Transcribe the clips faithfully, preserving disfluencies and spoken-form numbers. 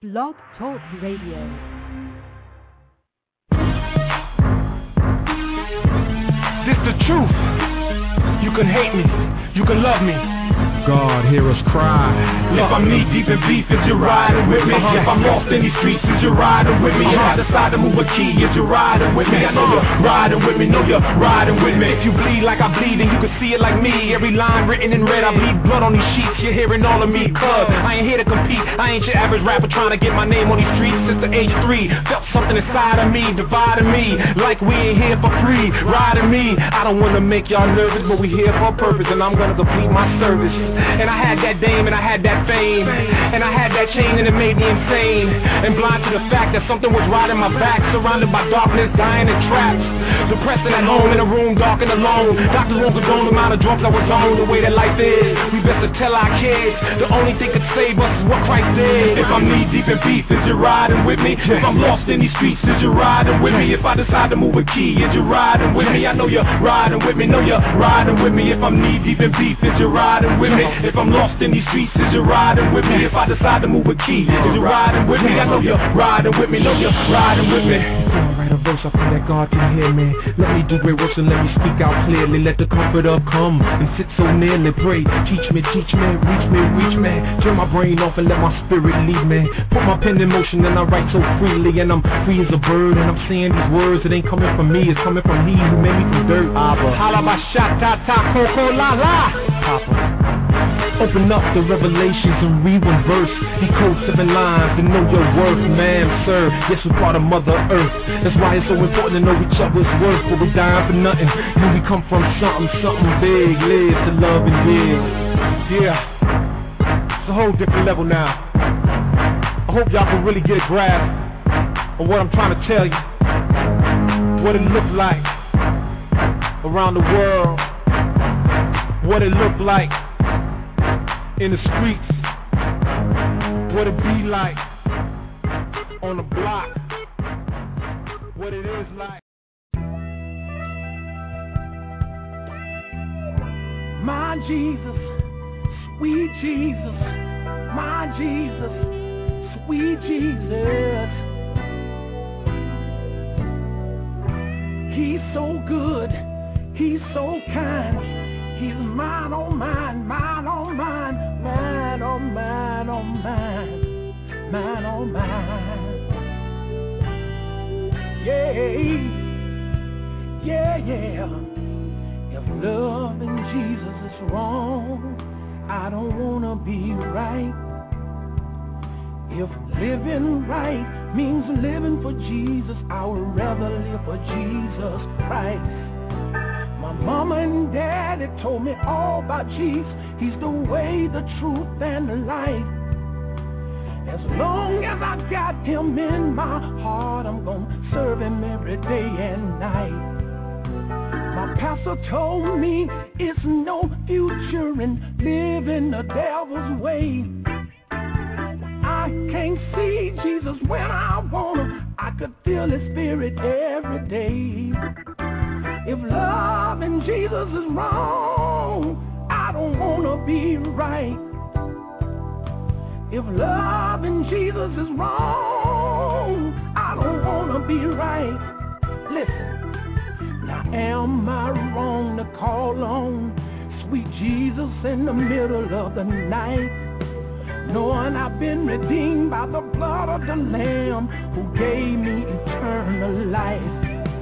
Blog Talk Radio. This the truth. You can hate me, you can love me. God, hear us cry. If I'm knee deep in beef, is you riding with me? Uh-huh. If I'm lost in these streets, is you riding with me? Uh-huh. If I decide to move a key, is you riding with me? I know you're riding with me, know you're riding with me. If you bleed like I bleed, and you can see it like me. Every line written in red, I bleed blood on these sheets. You're hearing all of me, cuz I ain't here to compete. I ain't your average rapper trying to get my name on these streets since the age three. Felt something inside of me, dividing me, like we ain't here for free. Riding me, I don't wanna make y'all nervous, but we here for a purpose, and I'm gonna complete my service. And I had that dame and I had that fame, and I had that chain and it made me insane, and blind to the fact that something was riding my back, surrounded by darkness, dying in traps, depressing at home in a room dark and alone. Doctors won't condone the amount of drugs I was on. The way that life is, we best to tell our kids the only thing could save us is what Christ did. If I'm knee deep in beef, is you riding with me? If I'm lost in these streets, is you riding with me? If I decide to move a key, is you riding with me? I know you're riding with me, know you're riding with me. If I'm knee deep in beef, is you riding with me? If I'm lost in these streets, is you riding with me? If I decide to move a key, is you riding with me? I know you're riding with me, know you're riding with me. Write a verse, I pray that God can hear me. Let me do great works and let me speak out clearly. Let the comforter come and sit so nearly. Pray, teach me, teach me, reach me, reach me. Turn my brain off and let my spirit lead me. Put my pen in motion and I write so freely, and I'm free as a bird. And I'm saying these words, it ain't coming from me, it's coming from He who made me from dirt. Abba, halabashata, koko la la. Papa, open up the revelations and read one verse. He codes seven lines to know your worth, man, sir. Yes, we're part of Mother Earth. That's why it's so important to know each other's worth. But we dying for nothing, and we come from something, something big. Live to love and give. Yeah, it's a whole different level now. I hope y'all can really get a grasp of what I'm trying to tell you. What it looks like around the world. What it look like in the streets, what it be like on the block, what it is like. My Jesus, sweet Jesus, my Jesus, sweet Jesus. He's so good, He's so kind. He's mine, oh mine, mine, oh mine, mine, oh mine, oh mine, mine, oh mine. Yeah, yeah, yeah. If loving Jesus is wrong, I don't wanna be right. If living right means living for Jesus, I would rather live for Jesus Christ. My mama and daddy told me all about Jesus. He's the way, the truth, and the life. As long as I got Him in my heart, I'm gonna serve Him every day and night. My pastor told me it's no future in living the devil's way. I can't see Jesus when I want Him. I could feel His spirit every day. If loving Jesus is wrong, I don't wanna be right. If loving Jesus is wrong, I don't wanna be right. Listen, now am I wrong to call on sweet Jesus in the middle of the night, knowing I've been redeemed by the blood of the Lamb who gave me eternal life?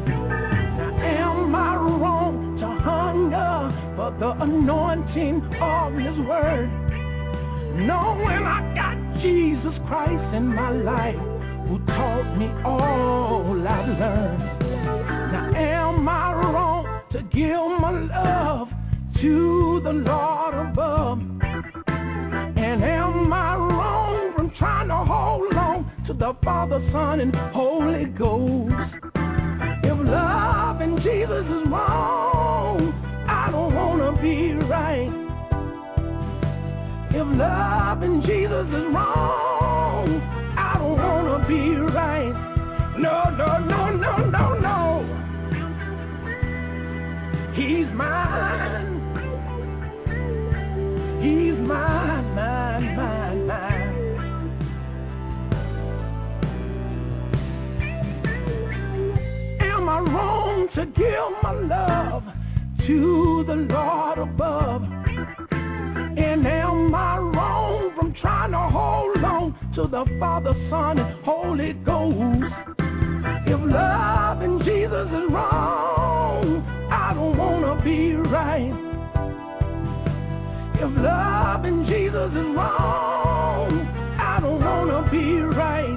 Am I wrong to hunger for the anointing of His word, knowing I got Jesus Christ in my life who taught me all I've learned? Now am I wrong to give my love to the Lord above? And am I wrong from trying to hold on to the Father, Son, and Holy Ghost? If loving Jesus is wrong, I don't wanna be right. If loving Jesus is wrong, I don't wanna be right. No, no, no, no, no, no. He's mine. He's mine, mine, mine, mine. to give my love to the Lord above. And am I wrong from trying to hold on to the Father, Son, and Holy Ghost? If loving Jesus is wrong, I don't want to be right. If loving Jesus is wrong, I don't want to be right.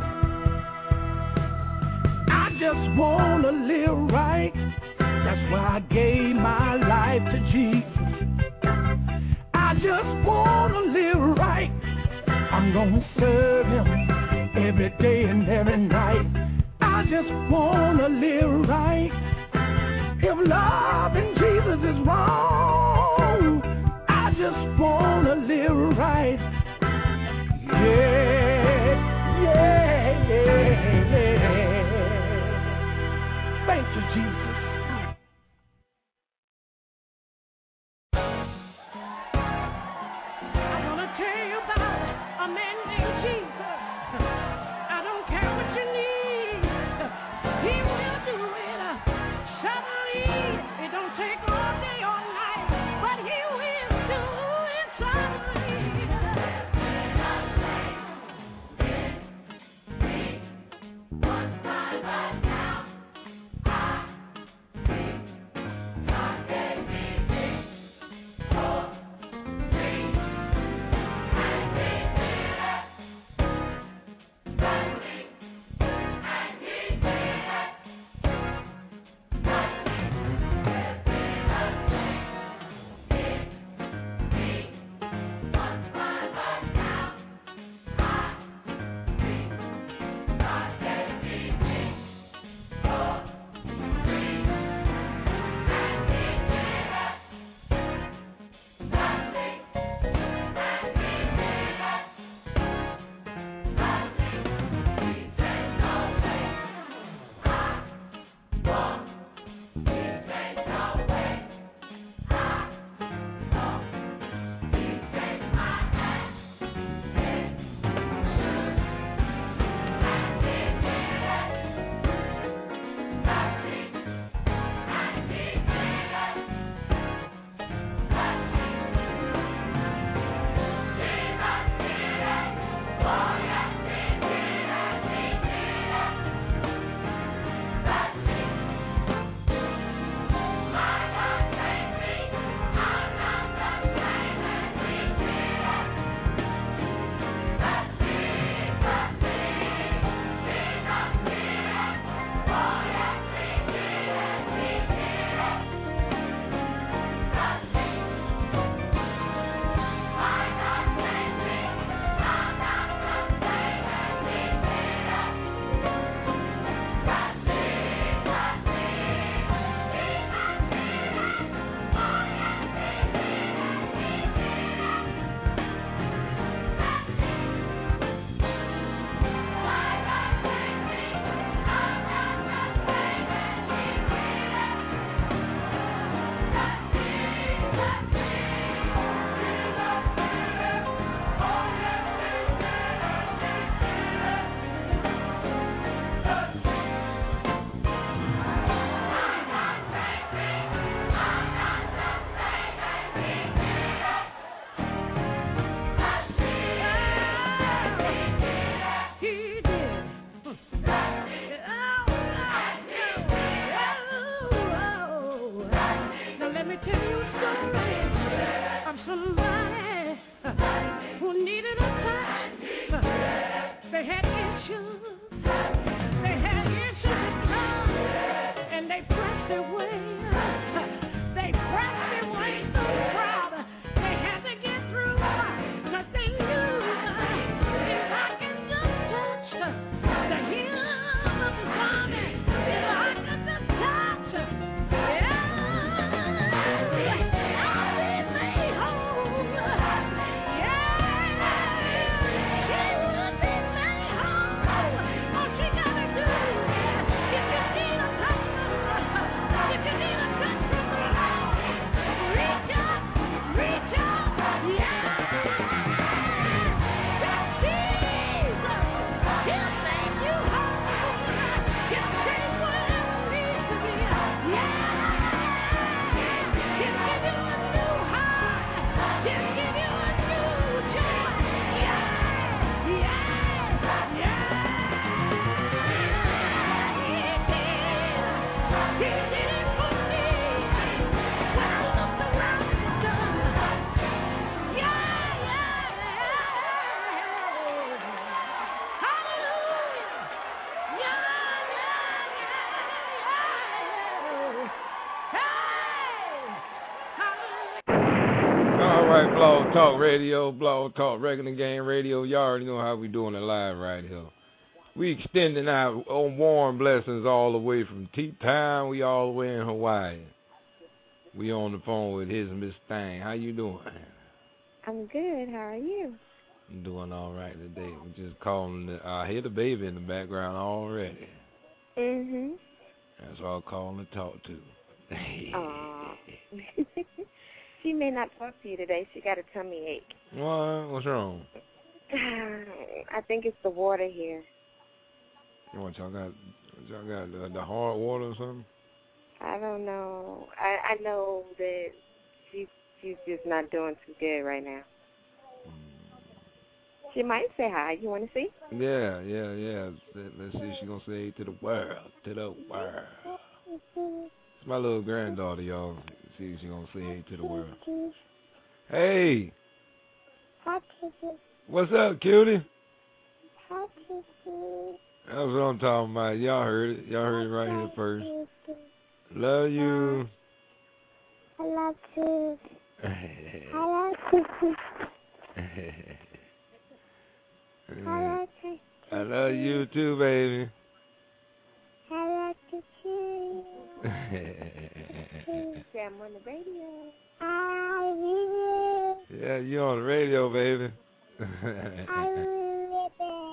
I just want to live right. That's why I gave my life to Jesus. I just want to live right. I'm going to serve him every day and every night. I just want to live right. If loving Jesus is wrong, I just want to live right. Yeah, yeah, yeah, yeah. Thank you, Jesus. Blog Talk Radio, Blog Talk Regular Game Radio. Y'all already know how we doing it live right here. We extending our warm blessings all the way from T-Town. We all the way in Hawaii. We on the phone with his Miss Thang. How you doing? I'm good. How are you? I'm doing all right today. We just calling. The, I hear the baby in the background already. Mhm. That's what I'm calling to talk to. Aww. She may not talk to you today. She got a tummy ache. What? What's wrong? I think it's the water here. What y'all got? Y'all got the, the hard water or something? I don't know. I I know that she's she's just not doing too good right now. Mm. She might say hi. You want to see? Yeah, yeah, yeah. Let's see if she's gonna say to the world, to the world. It's my little granddaughter, y'all. See if she's gonna say hey to the world. Hey. What's up, cutie? That's what I'm talking about. Y'all heard it. Y'all heard it right here first. Love you. I love you. I love you. I love you too, baby. I love you too. I'm on the radio. I love you. Yeah, you on the radio, baby. I love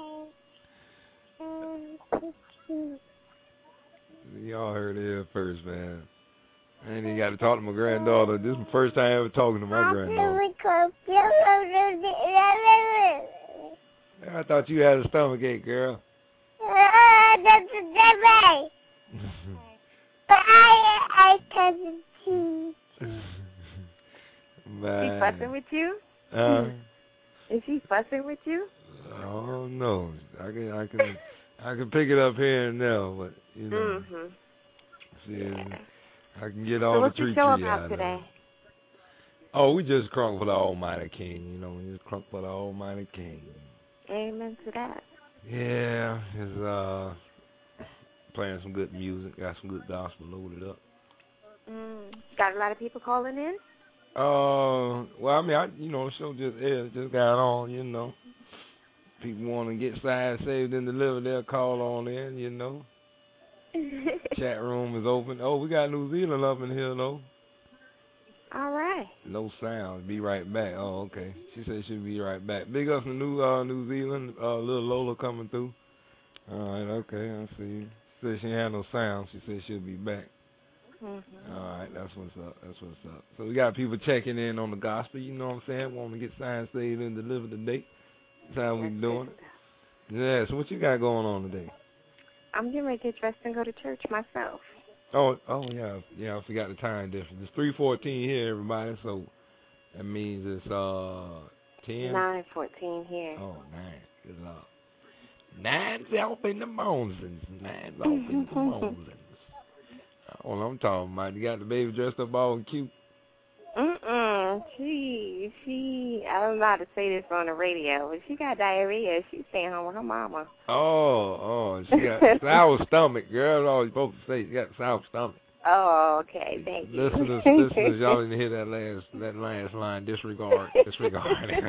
you. Y'all heard it here first, man. I ain't even got to talk to my granddaughter. This is the first time ever talking to my granddaughter. I thought you had a stomach ache, girl. That's a baby. But I, I couldn't see. She fussing with you? Uh, Is she fussing with you? Oh no, I can, I can, I can pick it up here and there, but you know, mm-hmm. see, yeah. I can get all so the what's treat your show tree about out today? of it. Oh, we just crunk for the Almighty King, you know, we just crunk for the Almighty King. Amen to that. Yeah, it's uh playing some good music, got some good gospel loaded up. Mm. Got a lot of people calling in? Uh, well, I mean, I, you know, the show just aired, just got on, you know. People want to get signed, saved, and delivered, they'll call on in, you know. Chat room is open. Oh, we got New Zealand up in here, though. All right. No sound. Be right back. Oh, okay. She said she'll be right back. Big up from New uh, New Zealand. Uh, little Lola coming through. All right, okay. I see. She said she had no sound. She said she'll be back. Mm-hmm. All right, that's what's up. That's what's up. So we got people checking in on the gospel. You know what I'm saying? Want to get signed, saved, and delivered today. That's how we doing it. Yeah. So what you got going on today? I'm getting ready to get dressed and go to church myself. Oh, oh yeah, yeah. I forgot the time difference. It's three fourteen here, everybody. So that means it's uh ten. Nine fourteen here. Oh, nine. Good luck. Nine's off in the mountains. Nine's off in the mountains. Oh, I'm talking about. You got the baby dressed up all cute. Mm-mm. She, she, I don't know how to say this on the radio, but she got diarrhea. She's staying home with her mama. Oh, oh, she got sour stomach, girl. All you're supposed to say, she got sour stomach. Oh, okay. Thank you. Listeners, listeners, y'all didn't hear that last, that last line. Disregard, disregard.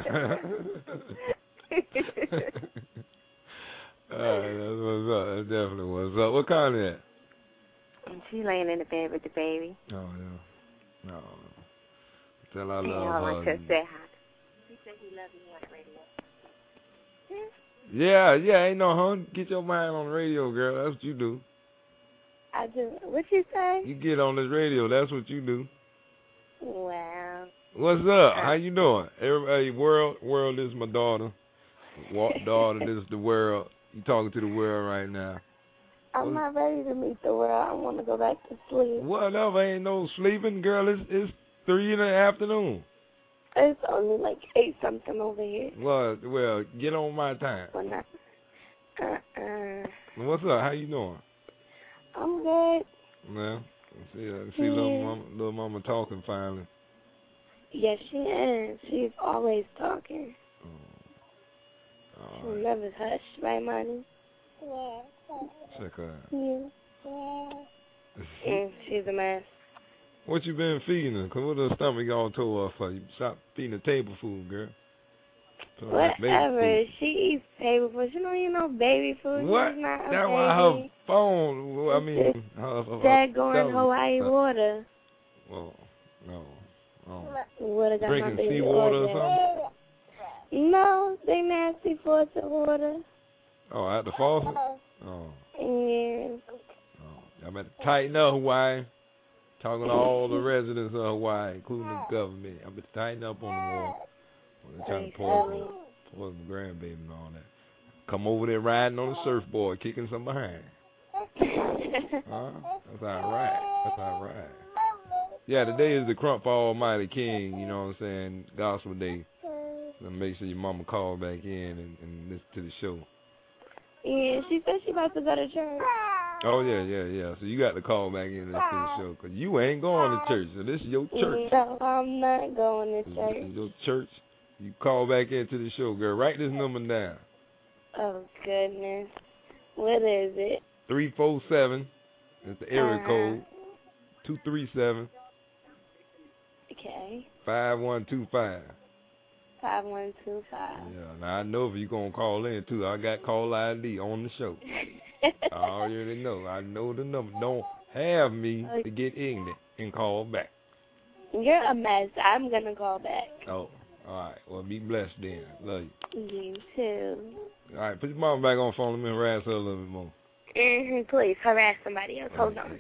All right, that's what's up. That's definitely what's up. What kind of that? She laying in the bed with the baby. Oh, yeah. No. Tell I love her. her. Say hi. He said he loves me on the radio. Yeah, yeah, ain't no hun. Get your mind on the radio, girl. That's what you do. I do. What you say? You get on this radio. That's what you do. Wow. What's up? How you doing? Everybody, world, world is my daughter. Daughter, this is the world. You talking to the world right now. I'm not ready to meet the world. I want to go back to sleep. Whatever, ain't no sleeping, girl. It's it's three in the afternoon. It's only like eight something over here. Well, well, get on my time. Well, not. Uh-uh. What's up? How you doing? I'm good. Well, see, uh, see, yeah. little mama, little mama talking finally. Yes, she is. She's always talking. Oh. She'll right. never hush, right, Money? Yeah. Check her out. Yeah. yeah. mm, she's a mess. What you been feeding her? Cause what her stomach all tore up for? You stop feeding the table food, girl. Put on that baby Whatever. food. She eats baby food. She don't eat no baby food. What? She's not a That's baby. why her phone. I mean, her, her, That going her, Hawaii her, water. Well, no. Oh. Would have got my Drinking baby seawater oil or something? No, they nasty faucet water. Oh, at the faucet? Oh. Yeah. Oh. I better tighten up, Hawaii. Talking to all the residents of Hawaii, including the government. I better tighten up on the wall. They're trying to poison, poison the grandbaby and all that. Come over there riding on the surfboard, kicking some behind. Huh? That's all right. That's all right. Yeah, today is the Crump Almighty King, you know what I'm saying, Gospel Day. So make sure your mama call back in and, and listen to the show. Yeah, she said she about to go to church. Oh, yeah, yeah, yeah. So you got to call back in and listen to the show, because you ain't going to church, so this is your church. No, I'm not going to This church. is your church. You call back into the show, girl. Write this number down. Oh, goodness. What is it? three four seven. That's the area Uh-huh. code. two three seven, Okay. five one two five. five one two five. Yeah, now I know if you're going to call in, too. I got call I D on the show. I already know. I know the number. Don't have me to get ignorant and call back. You're a mess. I'm going to call back. Oh, all right. Well, be blessed then. Love you. You too. All right, put your mama back on the phone. Let me harass her a little bit more. Mm-hmm. Please, harass somebody else. Hold on.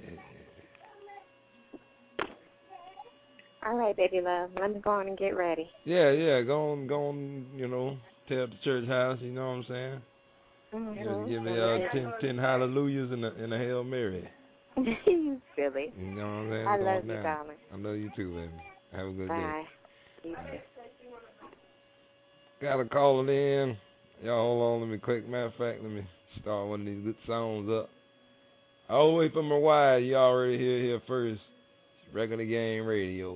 All right, baby love. Let me go on and get ready. Yeah, yeah. Go on, go on, you know, tear up the church house. You know what I'm saying? Mm-hmm. Just give me uh, ten, ten hallelujahs and a, and a Hail Mary. You silly. You know what I'm saying? I Go love on you, down. darling. I love you too, baby. Have a good Bye. day. You too. Right. Got a caller in. Y'all hold on, let me click. Matter of fact, let me start one of these good songs up. All the way from Hawaii, you already hear here first. Regular Game Radio.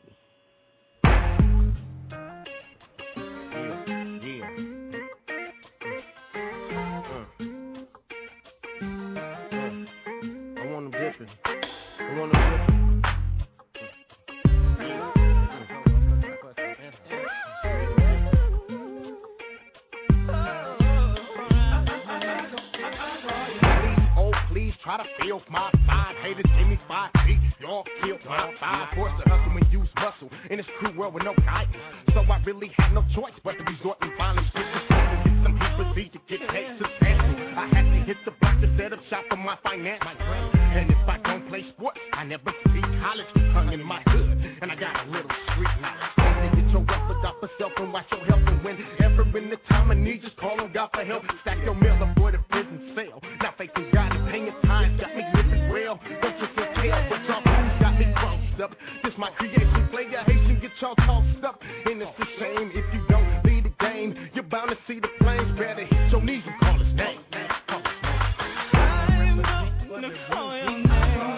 Try to feel my vibe, haters give me five feet, y'all kill my vibe. Forced to hustle and use muscle in this cruel world with no guidance. So I really had no choice but to resort and finally switch the to get some people see to get paid substantial. I had to hit the block to set up shop for my finance. And if I don't play sports, I never see college hung in my hood. And I got a little street knowledge. Get your weapons off yourself and watch your health. And whenever in the time of need, just call on God for help. Stack your mail before the prison cell. Now facing God and paying time got me living real. Don't just a tale, but y'all fools got me crossed up. This my creation, play your Haitian, get y'all tossed up. And it's a shame if you don't lead the game. You're bound to see the flames. Better hit your knees and call his name. Call his name. I'm gonna call your name.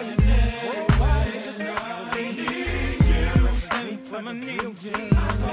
I need you.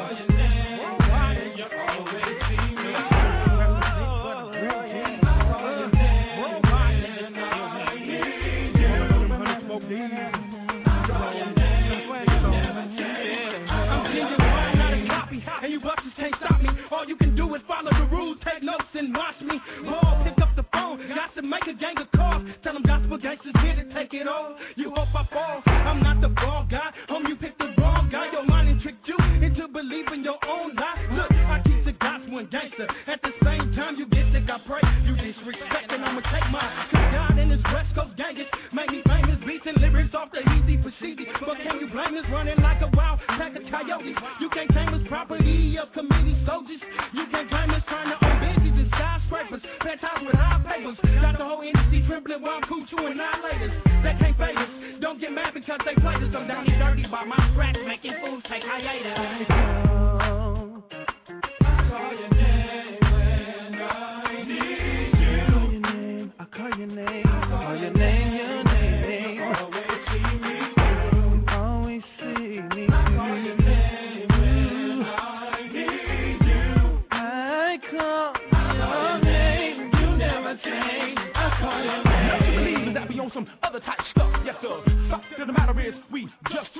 And you bucks can't stop me. All you can do is follow the rules, take notes and watch me. Oh, pick up the phone, got to make a gang of calls. Tell them gospel gangsters here to take it all. You hope I fall, I'm not the ball guy. Home, you picked the wrong guy. Your mind and tricked you into believing your own lie. Look, I teach the gospel and gangster. At the same time, you get sick, I pray. You disrespect and I'ma take mine. Cause God and his West Coast gangsters make me famous. Beats and lyrics off the easy procedure. But can you blame us running like a wild pack of coyotes? You can't claim us property of committee soldiers. You can't claim us trying to own business and skyscrapers. Penthouse with high papers. Got the whole industry trembling while I'm cool to annihilators. They can't fade us. Don't get mad because they played us. I'm down and dirty by my scratch, making fools take hiatus. I call, I call your name when I need you. I call your name, I call your name, your name. You always see me through. You always see me through. I call your name when I need you. I call your name, you never change. I call your name. Nothing to believe that I be on some other type stuff. Yes, sir. Fact of the matter is, we just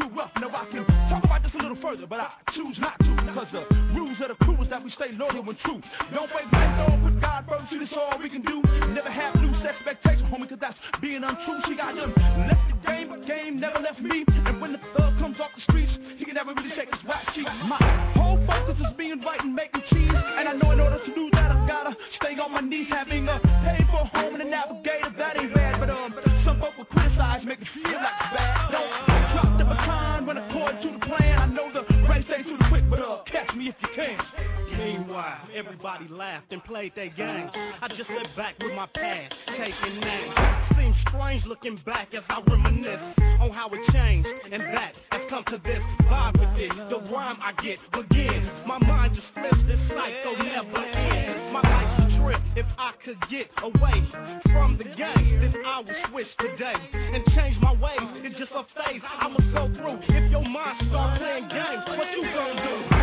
further, but I choose not to, cause the rules of the crew is that we stay loyal and true. Don't fake life, don't put God first, see this all we can do. Never have loose expectations, homie, cause that's being untrue. She got them left the game, but game never left me. And when the thug comes off the streets, he can never really shake his wax cheek. My whole focus is being right and making cheese. And I know in order to do that, I gotta stay on my knees, having a paid for home and a navigator. That ain't bad, but um, some folk will criticize, make it feel like it's bad. Don't drop the baton when according to the plan. I know the race ain't too quick, but uh, catch me if you can. Meanwhile, everybody laughed and played their games. I just sit back with my past, taking names. Seems strange looking back as I reminisce on how it changed, and that has come to this. Vibe with it, the rhyme I get begins. My mind just flips, this cycle never ends. My life's a trip, if I could get away from the game, then I would switch today and change my ways. It's just a phase I must go through. If your mind start playing games, what you gonna do?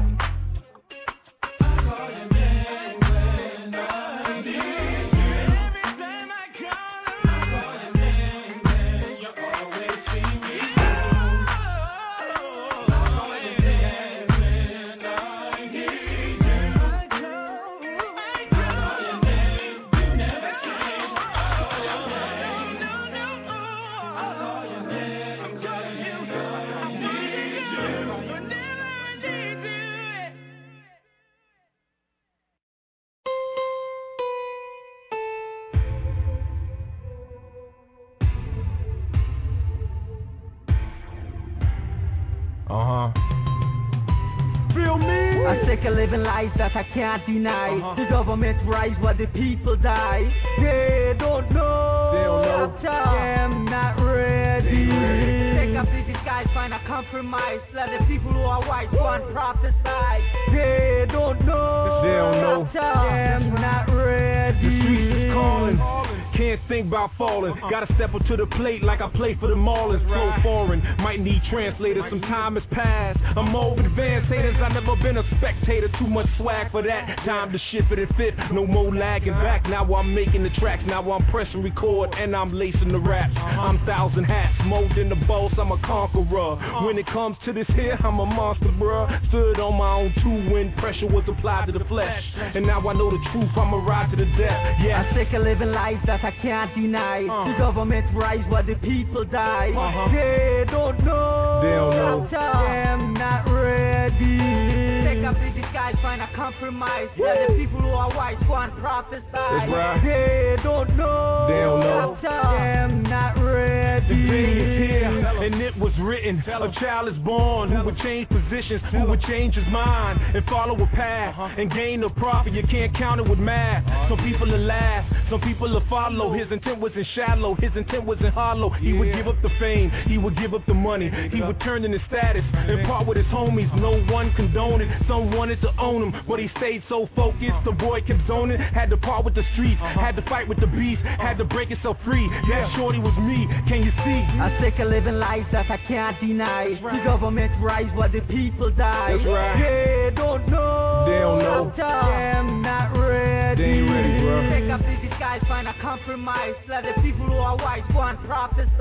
Call your name when I need you. Every time I call, I call your name and you always see me. I call your name when I need you. I call your name, you never change. I call your name, no, no, no. I call your name, I'm calling you, I need you. Whenever I need you. Uh-huh. Feel me? I'm sick of living lies that I can't deny. Uh-huh. The government rise while the people die. They don't know. They don't know. I'm not ready. ready. Take up the disguise, find a compromise. Let the people who are white go and prophesy. They don't know. They don't know. I'm not ready. The streets is calling. Can't think about falling. Gotta step up to the plate like I play for the Marlins. Flow foreign, might need translators. Some time has passed. I'm over advanced haters. I never been a spectator. Too much swag for that. Time to shift it and fit. No more lagging back. Now I'm making the tracks. Now I'm pressing record and I'm lacing the raps. I'm thousand hats, molding the boss. I'm a conqueror. When it comes to this here, I'm a monster, bruh. Stood on my own two when pressure was applied to the flesh. And now I know the truth. I'ma ride to the death. Yeah. I'm sick of living lies that I can't deny. Uh. The government rise while the people die. Uh-huh. They don't know. They don't know. I'm not ready. Take up the disguise, find a compromise. Let the people who are white go and prophesy. That's right. They don't know. They don't know. I'm not ready. The day is here, and it was written. A child is born who would change positions, who would change his mind and follow a path and gain a profit. You can't count it with math. Some people will laugh, some people will follow. His intent wasn't shallow, his intent wasn't hollow. He would give up the fame, he would give up the money. He would turn in his status and part with his homies. No one condoned it, some wanted to own him, but he stayed so focused. The boy kept zoning, had to part with the streets, had to fight with the beast, had to break himself free. That shorty was me, can you see? I'm sick of living lies that I can't deny. The government rise while the people die. That's right. They don't know. They don't know. I'm not ready. They ain't ready, bro. Take up the disguise, find a compromise. Let the people who are white go and prophesy.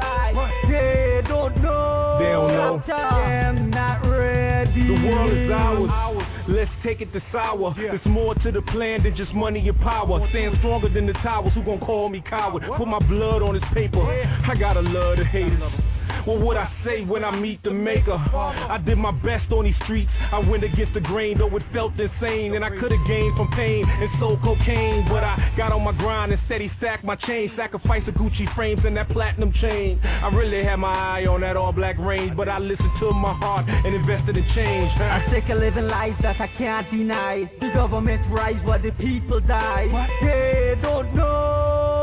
They don't know. They don't know. I'm not ready. The world is ours. Let's take it to sour. There's more to the plan than just money and power. Stand stronger than the towers. Who gon' call me coward? Put my blood on this paper. I gotta love the haters. What would I say when I meet the maker? I did my best on these streets. I went against the grain, though it felt insane. And I could've gained from pain and sold cocaine. But I got on my grind and steady stacked my chain. Sacrificed the Gucci frames and that platinum chain. I really had my eye on that all black range. But I listened to my heart and invested in change. I'm sick of living lies that I can't deny. The government rise while the people die. They don't know.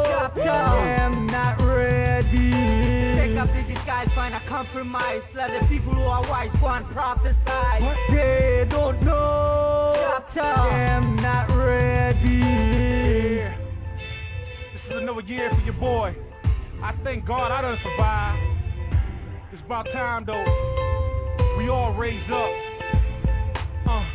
I'm not ready. Take up the disguise, find a compromise. Let the people who are white go and prophesy. They don't know. I'm not ready. Yeah. This is another year for your boy. I thank God I done survived. It's about time though. We all raise up. Uh.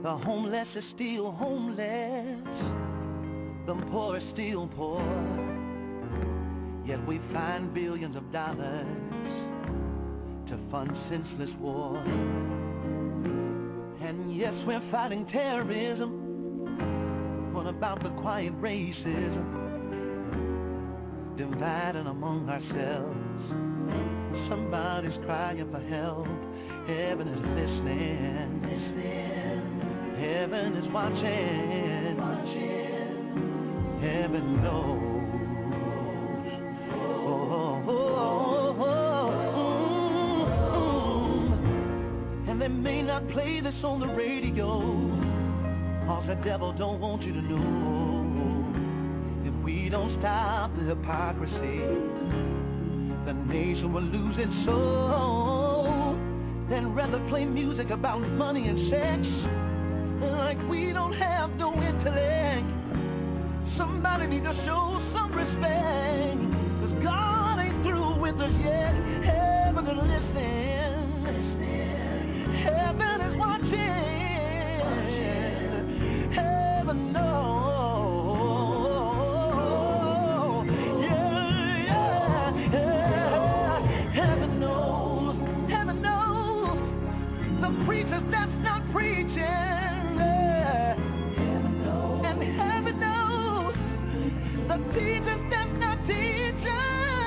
The homeless is still homeless, the poor is still poor. Yet we find billions of dollars to fund senseless war. And yes, we're fighting terrorism. What about the quiet racism? Dividing among ourselves. Somebody's crying for help. Heaven is listening. Listening. Heaven is watching. Watching. Heaven knows. Oh, oh, oh, oh, oh. And they may not play this on the radio, 'cause the devil don't want you to know. If we don't stop the hypocrisy, the nation will lose its soul. Then rather play music about money and sex, like we don't have no intellect. Somebody need to show some respect, 'cause God ain't through with us yet. Heaven is listening. Heaven is watching. Heaven knows. Yeah, yeah, yeah. Heaven knows. Heaven knows. The preachers that's not preaching. Yeah. Heaven knows. And heaven knows. The teachers that's not teaching.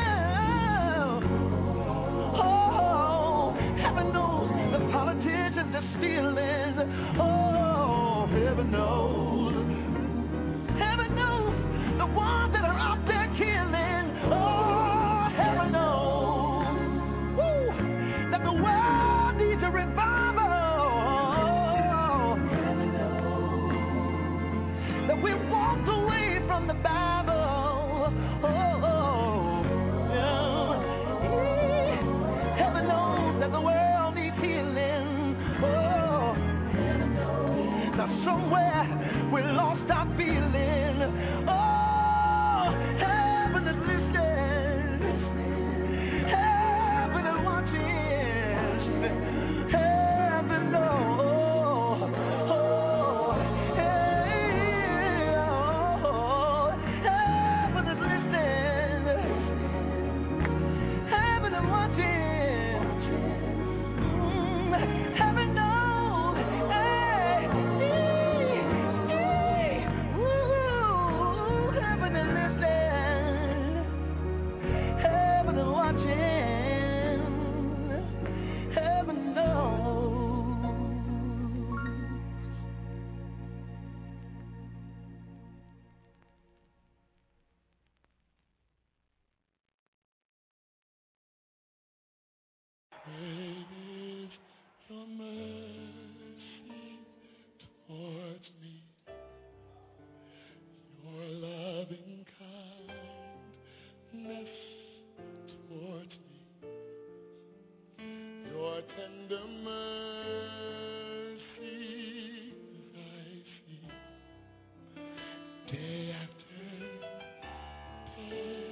Oh, heaven knows. The politicians are stealing. Oh, heaven knows. Heaven knows. The ones that are out there killing. Oh, heaven knows. Woo. That the world needs a revival. Heaven knows. That we walked away from the Bible. Oh, oh, yeah. Heaven knows that the world needs healing. Oh, heaven knows. Now somewhere we lost our feeling. Oh, heaven is listening. Heaven is watching. Heaven knows. Oh, hey, oh, heaven is listening. Heaven is watching. Mm, heaven knows. Hey, ee, ee, woo, heaven is listening. Heaven is watching. Heaven knows. Great is your mercy towards me, your loving kindness towards me, your tender mercies I see day after day.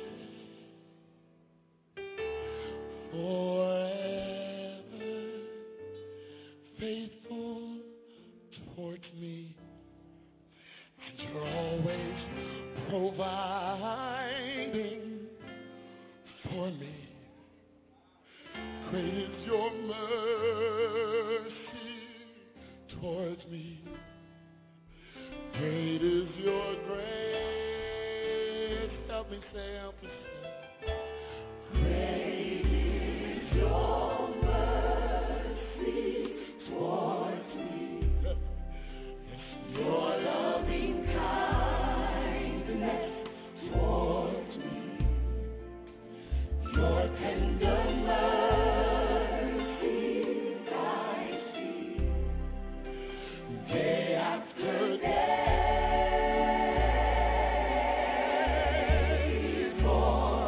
Forever faithful towards me, and you're always providing for me. Great is your mercy towards me. Great is your grace. Help me say, help me say. Great is your mercy towards me. Yes, your loving kindness towards me. Your tender mercies I see day after day. For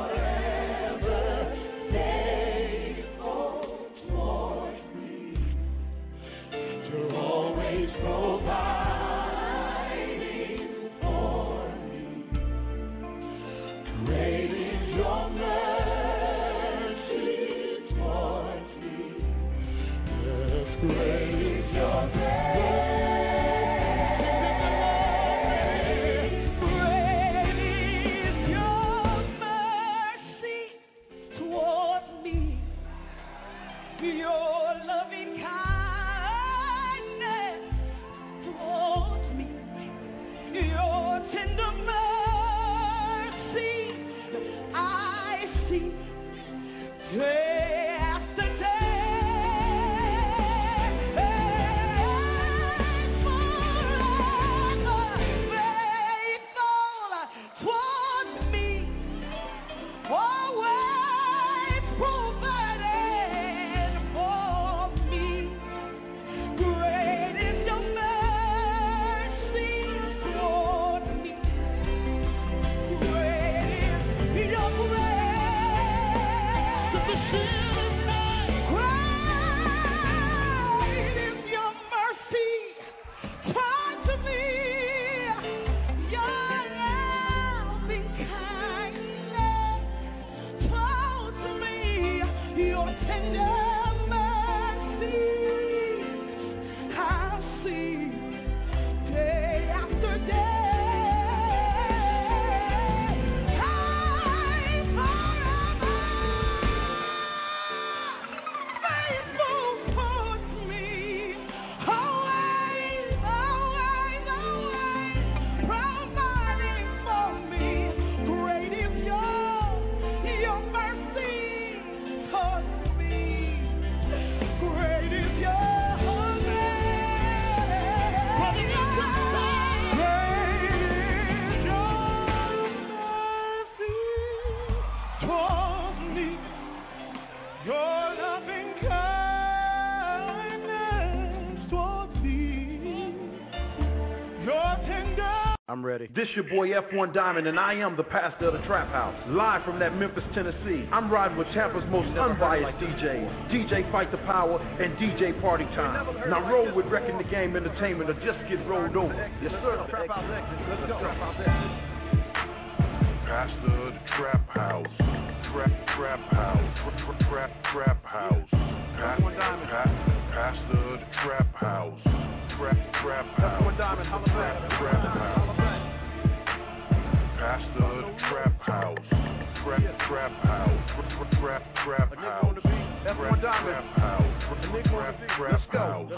ready. This your boy F one Diamond, and I am the pastor of the Trap House. Live from that Memphis, Tennessee. I'm riding with Tampa's most unbiased like D Js. D J Fight the Power and D J Party Time. Now roll with Wrecking the Game Entertainment or just get rolled over. Yes, sir. Trap House exit. Let's go. Trap House exit. Pastor of the Trap House. Trap, Trap House. Trap, Trap, Trap House. Pastor, Pastor of the Trap House. Trap, Trap House. Trap, Trap House. Pastor of the Trap House. Trap, Trap House. Trap, Trap, Trap House. Trap, Trap House. Trap, Trap House.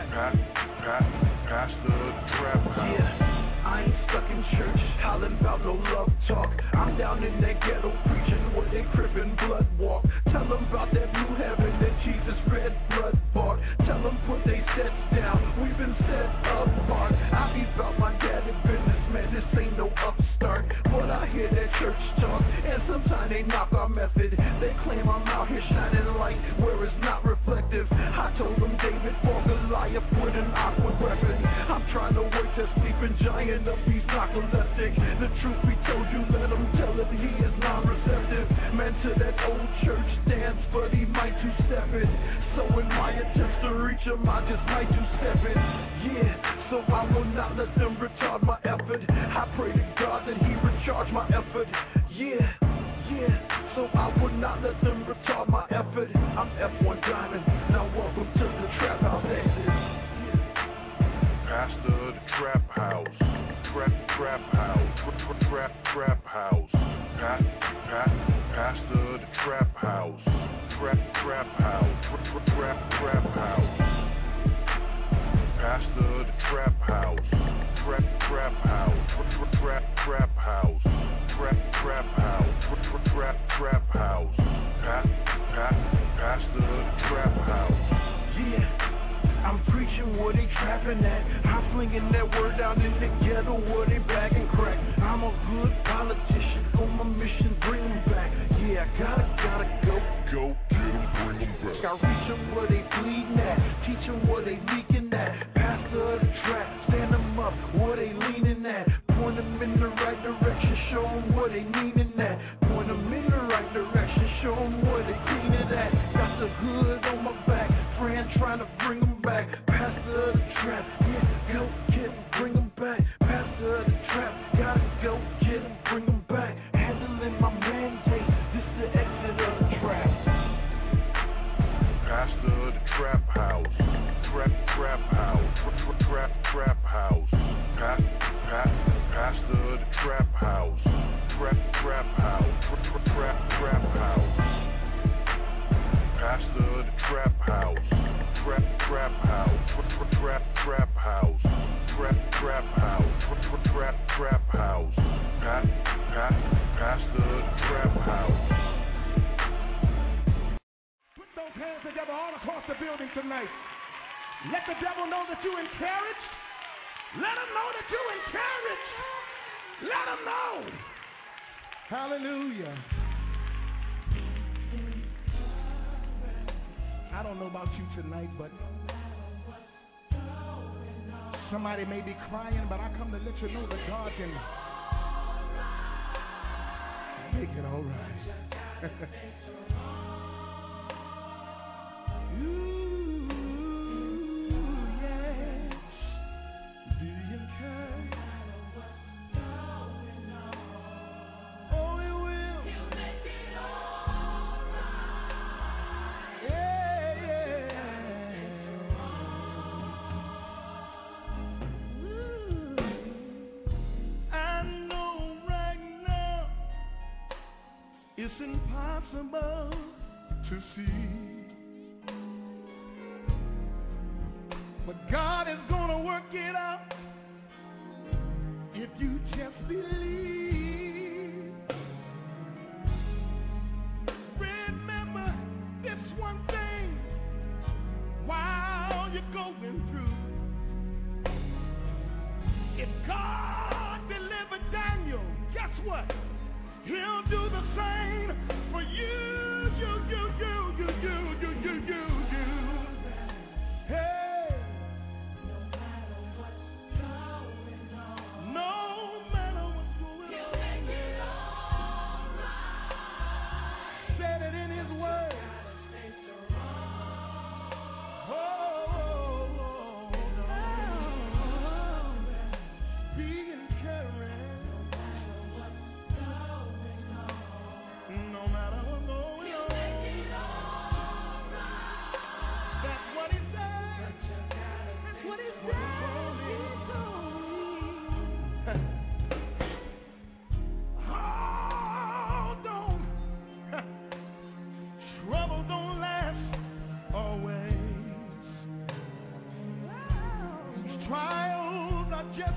Pastor of the Trap House. I ain't stuck in church, hollering about no love talk. I'm down in that ghetto preaching where they crippin' blood walk. Tell them about that new heaven that Jesus red blood bought. Tell them put they sets down, we've been set apart. I be about my daddy business, man, this ain't no upstart. But I hear that church talk, and sometimes they knock our method. They claim I'm out here shining light where it's not reflective. I told them David fought Goliath with an awkward weapon. I'm trying to wake that sleeping giant up, he's narcoleptic. The truth we told you, let him tell it, he is non-receptive. Man, to that old church dance, but he might two-step it. So in my attempts to reach him, I just might two-step it. Yeah, so I will not let them retard my effort. I pray to God that he recharge my effort. Yeah, yeah, so I will not let them retard my effort. I'm F one Diamond, now welcome to the Trap House exit. Pastor of the Trap House. Trap, Trap House. Trap, Trap, Trap House. Pat, Pat, Pastor of the Trap House. Trap, Trap House. Trap, Trap, Trap House. Pastor of the Trap House. Trap, Trap House. Trap, Trap, Trap House. Trap, Trap House. Trap, Trap, Trap House. Pat, Pat, Pastor of the Trap House. Yeah. I'm preaching where they trapping at. I'm flinging that word out in the ghetto where they bag and crack. I'm a good politician on my mission, bring them back. Yeah, I gotta, gotta go. Go get them, bring them back. I reach them where they bleeding at. Teach them where they leaking at. Pastor of the trap, stand them up where they leaning at. Point them in the right direction, show them where they leaning at. Point them in the right direction, show them where they cleaning at. Got the hood on my back, friend trying to bring them back. Pastor of the trap, yeah, go get them, bring them back. Pastor of the trap, gotta go get them, bring them back. Handling my mandate, this the exit of the trap. Pastor of the Trap House. Trap, Trap House. Trap, Trap, Trap House. Pat, Pat, Pastor of the Trap House. Trap, Trap House. Trap, Trap, Trap House. Pastor of the Trap House. Trap, Trap House. Trap, Trap, Trap House. Trap, Trap House. Trap, Trap, Trap House. Pat, Pat, Pastor of the Trap House. Put those hands together all across the building tonight. Let the devil know that you encouraged. Let him know that you encouraged. Let him know. Hallelujah. I don't know about you tonight, but somebody may be crying, but I come to let you know that God can make it all right. Ooh, yes. Be encouraged. Oh, it will. He'll make it all right. Yeah, yeah. Ooh. I know right now it's impossible to see. But God is gonna work it out if you just believe. Remember this one thing while you're going through. If God delivered Daniel, guess what? He'll do the same for you, you, you, you, you, you, you, you, you, you. Hey. No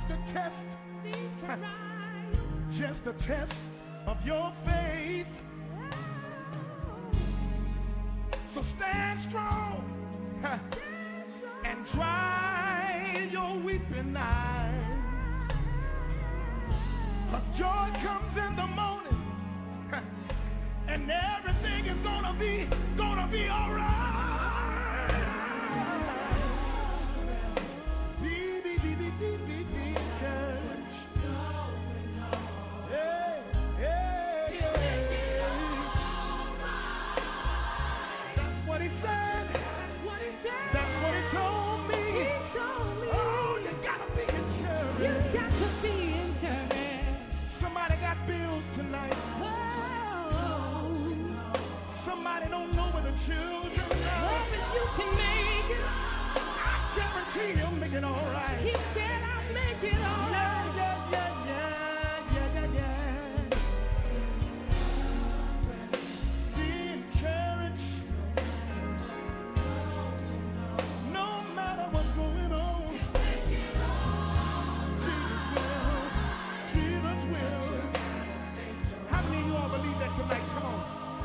a test, just a test of your faith. So stand strong and dry your weeping eyes. 'Cause joy comes in the morning, and everything is gonna be, gonna be all right. Be, be, be, be, be, be, be encouraged. Hey, hey, hey. That's what he said. That's what he told me. Oh, you gotta be encouraged. You got to be encouraged. Somebody got bills tonight. Somebody don't know where the children are. If you can make it, I guarantee you'll make it all right. He said I'll make it all right. Yeah, yeah, yeah, yeah, yeah, yeah. Be encouraged. No matter what's going on. Jesus will. Jesus will. How many of you all believe that tonight? Come on.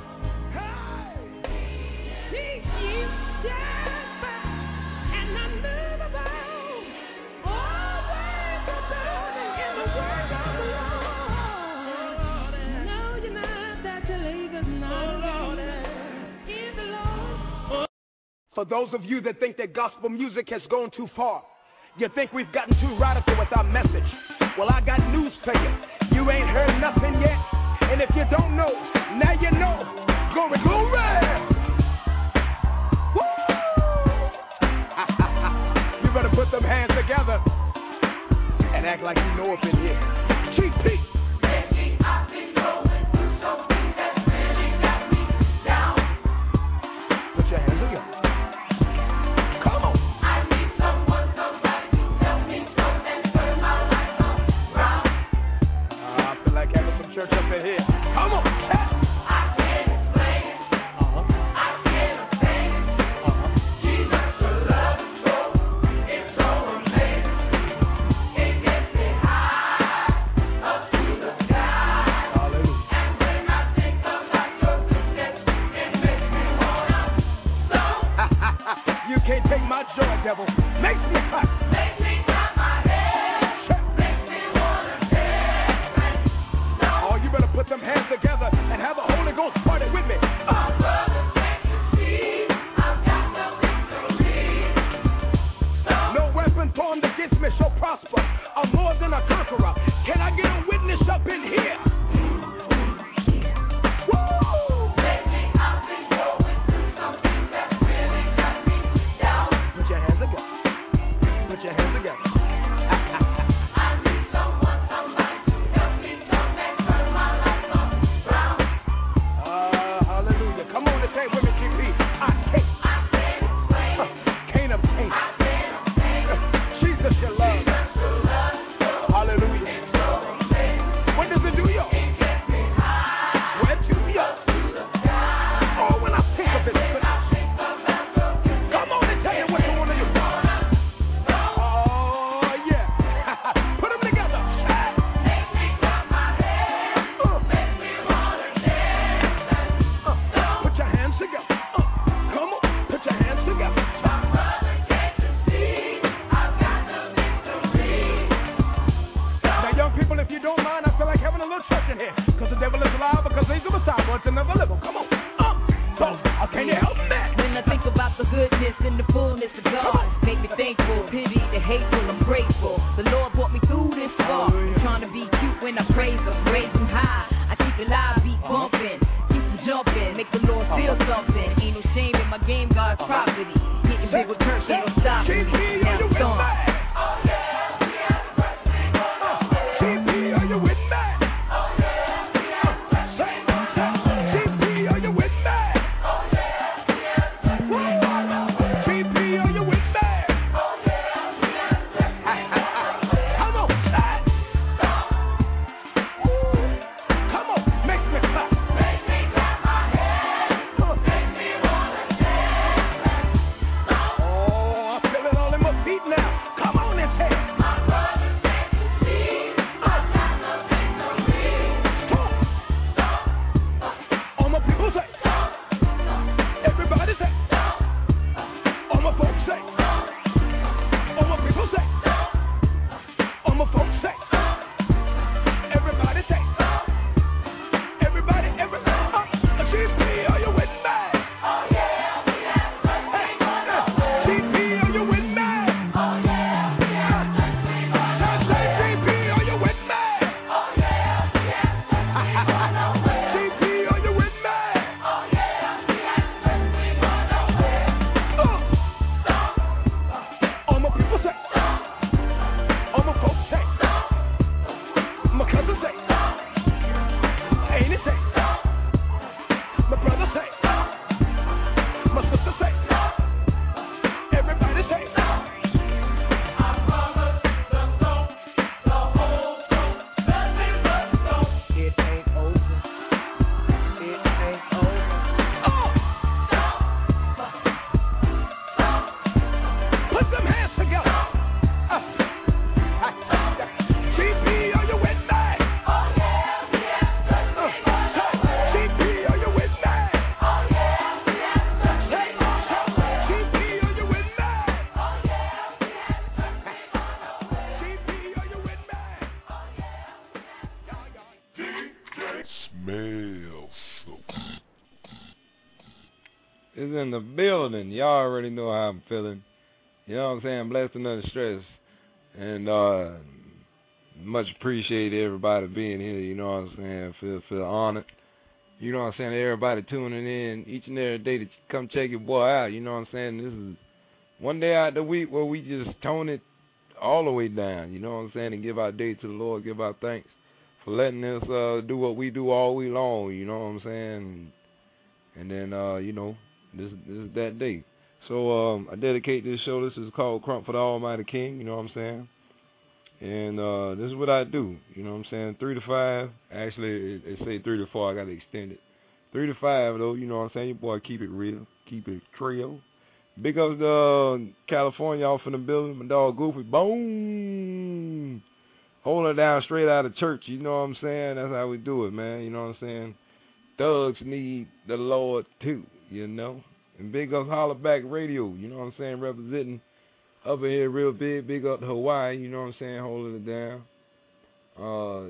For those of you that think that gospel music has gone too far, you think we've gotten too radical with our message. Well, I got news for you. You ain't heard nothing yet. And if you don't know, now you know. Glory, glory! Woo! You better put them hands together and act like you know up in here. G P! I've been going through something that really got me down. Put your hands together. Church up in here. Come on. I can't explain it. Uh-huh. I can't explain it. Uh-huh. Jesus, your love is so, it's so amazing. It gets me high up to the sky. Hallelujah. And when I think about your goodness, it makes me wanna flow. You can't take my joy, devil. Makes me clap. Makes me clap my head. Put them hands together and have the Holy Ghost party with me. My brothers can't see, I've got the victory. No weapon formed against me shall prosper. I'm more than a conqueror. Can I get a witness up in here? Woo! Lately I've been going through something that really got me down. Put your hands together. Put your hands together. in the building. Y'all already know how I'm feeling. You know what I'm saying? Blessed and under stress. And uh, much appreciate everybody being here. You know what I'm saying? Feel feel honored. You know what I'm saying? Everybody tuning in each and every day to come check your boy out. You know what I'm saying? This is one day out the week where we just tone it all the way down. You know what I'm saying? And give our day to the Lord. Give our thanks for letting us uh, do what we do all week long. You know what I'm saying? And then, uh, you know, this, this is that day. So um, I dedicate this show. This is called Crunk for the Almighty King. You know what I'm saying? And uh, this is what I do. You know what I'm saying? Three to five. Actually, it, it say three to four. I got to extend it. Three to five, though. You know what I'm saying? Your boy keep it real. Keep it Creole. Big up to uh, California off in the building. My dog Goofy. Boom. Hold it down straight out of church. You know what I'm saying? That's how we do it, man. You know what I'm saying? Thugs need the Lord, too, you know? And big up Hollaback Radio, you know what I'm saying? Representing up in here real big. Big up to Hawaii, you know what I'm saying? Holding it down. Uh,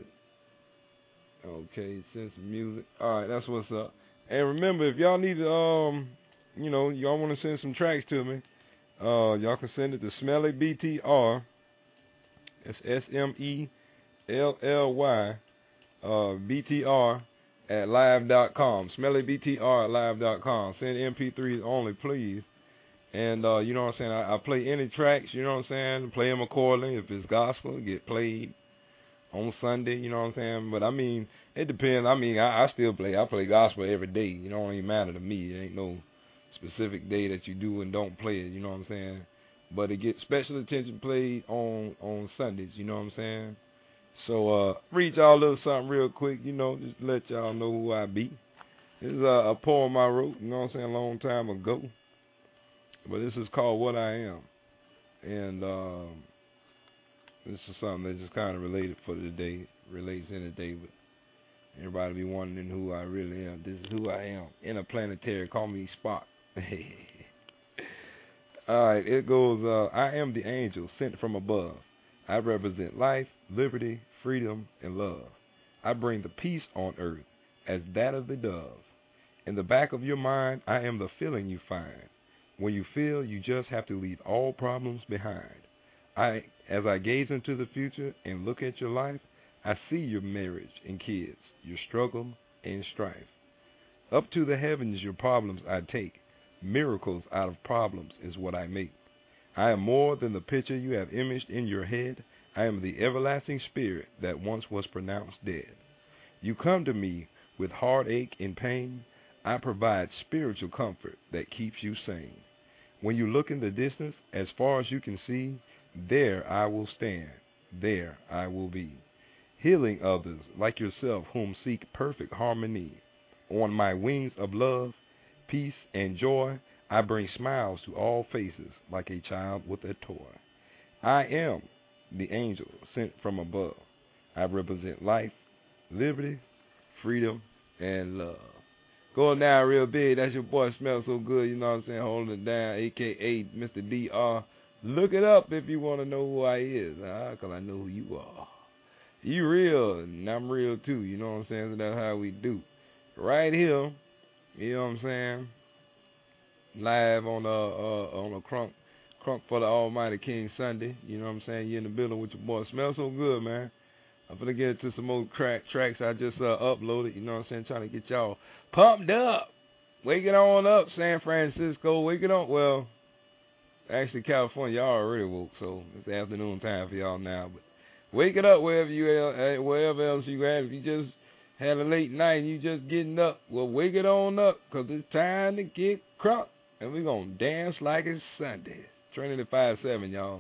okay, send some music. All right, that's what's up. And remember, if y'all need to, um, you know, y'all want to send some tracks to me, uh, y'all can send it to Smelly B T R. It's S M E L L Y uh, B T R at live dot com. Smelly B T R at live dot com. Send M P threes only, please. And, uh, you know what I'm saying, I, I play any tracks, you know what I'm saying, play them accordingly. If it's gospel, get played on Sunday, you know what I'm saying. But, I mean, it depends. I mean, I, I still play. I play gospel every day. You know, it don't even matter to me. It ain't no specific day that you do and don't play it, you know what I'm saying. But it gets special attention played on, on Sundays, you know what I'm saying. So, uh, read y'all a little something real quick, you know, just to let y'all know who I be. This is a, a poem I wrote, you know what I'm saying, a long time ago. But this is called What I Am. And um, this is something that's just kind of related for the day, relates in the day, but everybody be wondering who I really am. This is who I am. Interplanetary, call me Spock. All right, it goes, uh, I am the angel sent from above. I represent life, liberty, freedom, and love. I bring the peace on earth as that of the dove. In the back of your mind, I am the feeling you find. When you feel, you just have to leave all problems behind. I, as I gaze into the future and look at your life, I see your marriage and kids, your struggle and strife. Up to the heavens your problems I take. Miracles out of problems is what I make. I am more than the picture you have imaged in your head. I am the everlasting spirit that once was pronounced dead. You come to me with heartache and pain. I provide spiritual comfort that keeps you sane. When you look in the distance, as far as you can see, there I will stand, there I will be, healing others like yourself whom seek perfect harmony. On my wings of love, peace, and joy, I bring smiles to all faces like a child with a toy. I am the angel sent from above. I represent life, liberty, freedom, and love. Going down real big, that's your boy Smells So Good, you know what I'm saying, holding it down, a k a. Mister D R. Look it up if you want to know who I is, because huh? I know who you are. You real, and I'm real too, you know what I'm saying, so that's how we do. Right here, you know what I'm saying, live on, uh, uh, on a Crunk, Crunk for the Almighty King Sunday, you know what I'm saying, you're in the building with your boy. Smells So Good, man. I'm going to get into some more crack tracks I just uh, uploaded, you know what I'm saying, trying to get y'all pumped up. Wake it on up, San Francisco. Wake it on. Well, actually, California, y'all already woke, so it's afternoon time for y'all now. But wake it up wherever you wherever else you at. If you just had a late night and you just getting up, well, wake it on up, because it's time to get crunk. And we're going to dance like it's Sunday. Trinity five seven, y'all.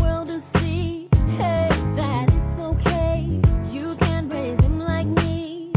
That it's okay, you can raise him like me.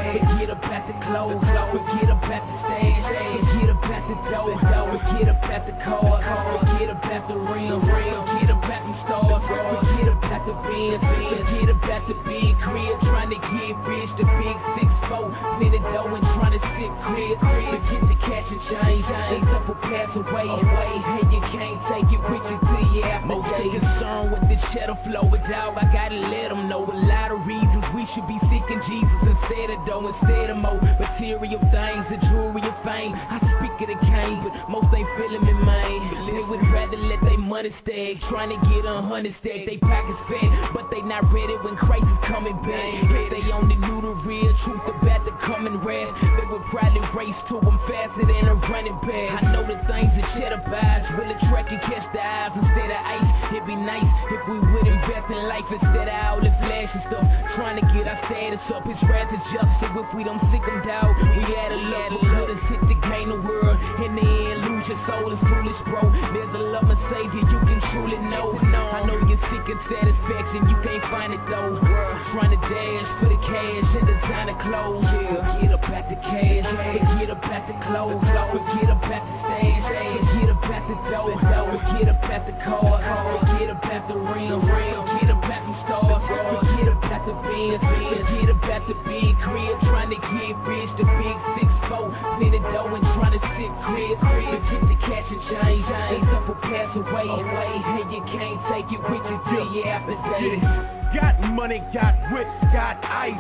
Forget about the clothes, forget about the stage, forget about the dough, forget about the cars, forget about the ring, forget about the stars, forget about the Benz, forget about the big crib, trying to get rich, the big six four, spin the dough and trying to sip crib, forget the cash and change, ain't couple pass away, away, hey you can't take it with you till you have no day. Concerned with the cheddar flow, but dog, I gotta let them know a lot of reasons we should be seeking Jesus instead of dough, instead of more material things, the jewelry of fame. I speak of the king, but most ain't feeling me, man. They would rather let they money stack, trying to get a hundred stack. They pockets fat, but they not ready when Christ is coming back. If they only knew the real truth about the coming wrath, they would probably race to him faster than a running back. I know the things that cheddar buys will attract and catch the eyes instead of ice. It'd be nice if we would invest in life instead of all the flashy stuff, trying to get our status up. His wrath is just so if we don't sick him down, we had a love but couldn't sit to gain the world. In the end, lose your soul is foolish, bro. There's a love and savior you can truly know. I know you're seeking satisfaction, you can't find it though. Trying to dash for the cash and the time to close. Forget about the cash, forget about the clothes, forget about the stage, forget about the dough, forget about the cars, forget about the ring, forget about the stars, forget about the Benz, forget about the big crib, trying to get rich, the big six four, spin the dough and trying to sip crib, forget the cash and change, ain't couple pass away, away, hey you can't take it with you till you after days. Got money, got whips, got ice.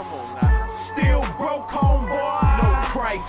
Still broke, homeboy. No price.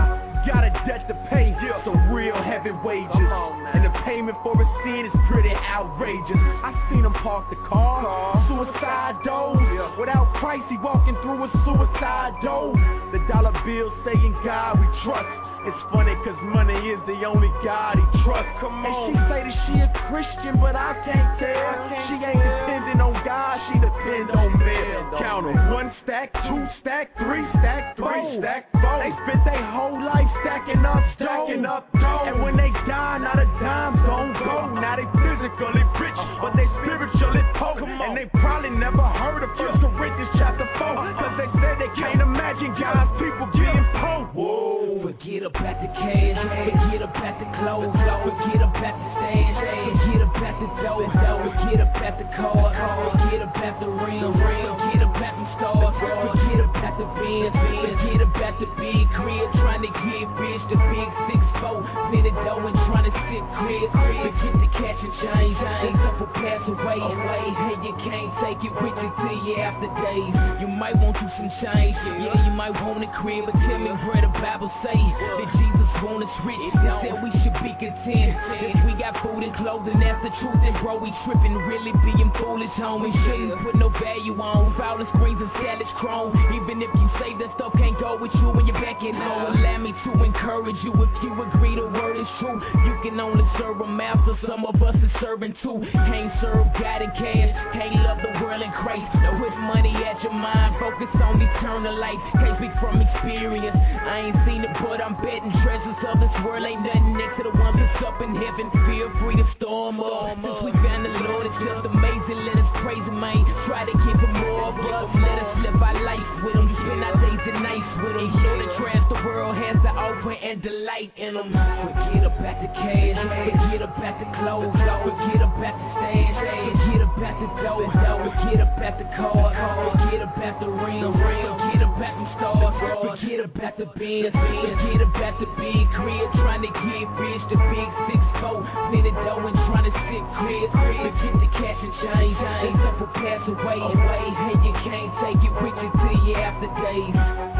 Got a debt to pay, some real heavy wages. And the payment for a sin is pretty outrageous. I seen him park the car, suicide doors. Without Christ, he walking through a suicide door. The dollar bill saying God we trust. It's funny cause money is the only God he trusts. Come on. And she say that she a Christian, but I can't tell. She ain't depending on God, she depend on men. Count 'em. One stack, two stack, three stack, three stack, four. They spent their whole life stacking up, stacking up dough. And when they die, not a dime's gon' go. Now they physically rich, but they spiritually poor. And they probably never heard of First Corinthians chapter four. Cause they said they can't imagine God's people being poor. Whoa. Forget about the cash, forget about the clothes, forget about the stage, forget about the dough, forget about the cars, forget about the ring, forget about the stars, forget about the Benz, forget about the big crib, trying to get rich, the big six four, spin the dough and trying to sip crib, forget the cash and change, ain't couple pass away, away, hey you can't take it with you till you after days. You might want you some change, yeah you might want a crib, but tell me where the Bible say that Jesus want us rich. He said we should be content. If we got food and clothing, that's the truth. And bro, we tripping, really being foolish, homie. Shouldn't put no value on violent screens and stylish chrome. Even if you say that stuff can't go with you when you're back at home. Allow me to encourage you if you agree the word is true. You can only serve a master, some of us is serving too. Can't serve God and cash, can't love the world and Christ. Put money at your mind, focus on eternal life. Can't speak from experience, I ain't seen it, but I'm betting treasures of this world ain't nothing next to the ones that's up in heaven. Feel free to storm up. Since we found the Lord, it's just amazing. Let us praise him, man. Try to give him more of us. Let us live our life with him. Spend our days and nights with him. Show the trash the world has to offer and delight in them. Forget about the cash, forget about the clothes, forget about the stage, forget about the dough, forget about the cars, forget about the ring, forget about the stars, forget about the Benz, forget about the big crib, trying to get rich, the big six four, spin the dough and trying to sip crib, forget the cash and change, ain't couple pass away, away, hey you can't take it with you till you after days.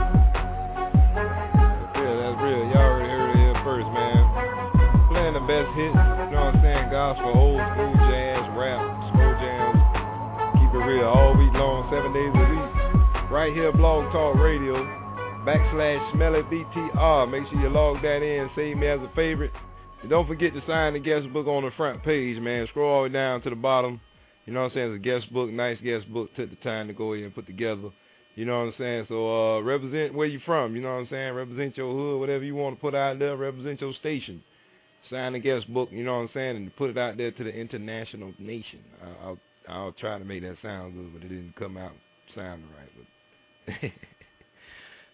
Yeah, that's real. Y'all already heard it here first, man. Playing the best hits, you know what I'm saying? Gospel, old school jazz, rap, slow jams. Keep it real all week long, seven days a week. Right here, Blog Talk Radio, backslash Smelly B T R. Make sure you log that in, save me as a favorite. And don't forget to sign the guest book on the front page, man. Scroll all the way down to the bottom. You know what I'm saying? It's a guest book, nice guest book. Took the time to go ahead and put together. You know what I'm saying? So uh, represent where you from. You know what I'm saying? Represent your hood, whatever you want to put out there. Represent your station. Sign the guest book. You know what I'm saying? And put it out there to the international nation. I, I'll I'll try to make that sound good, but it didn't come out sounding right. But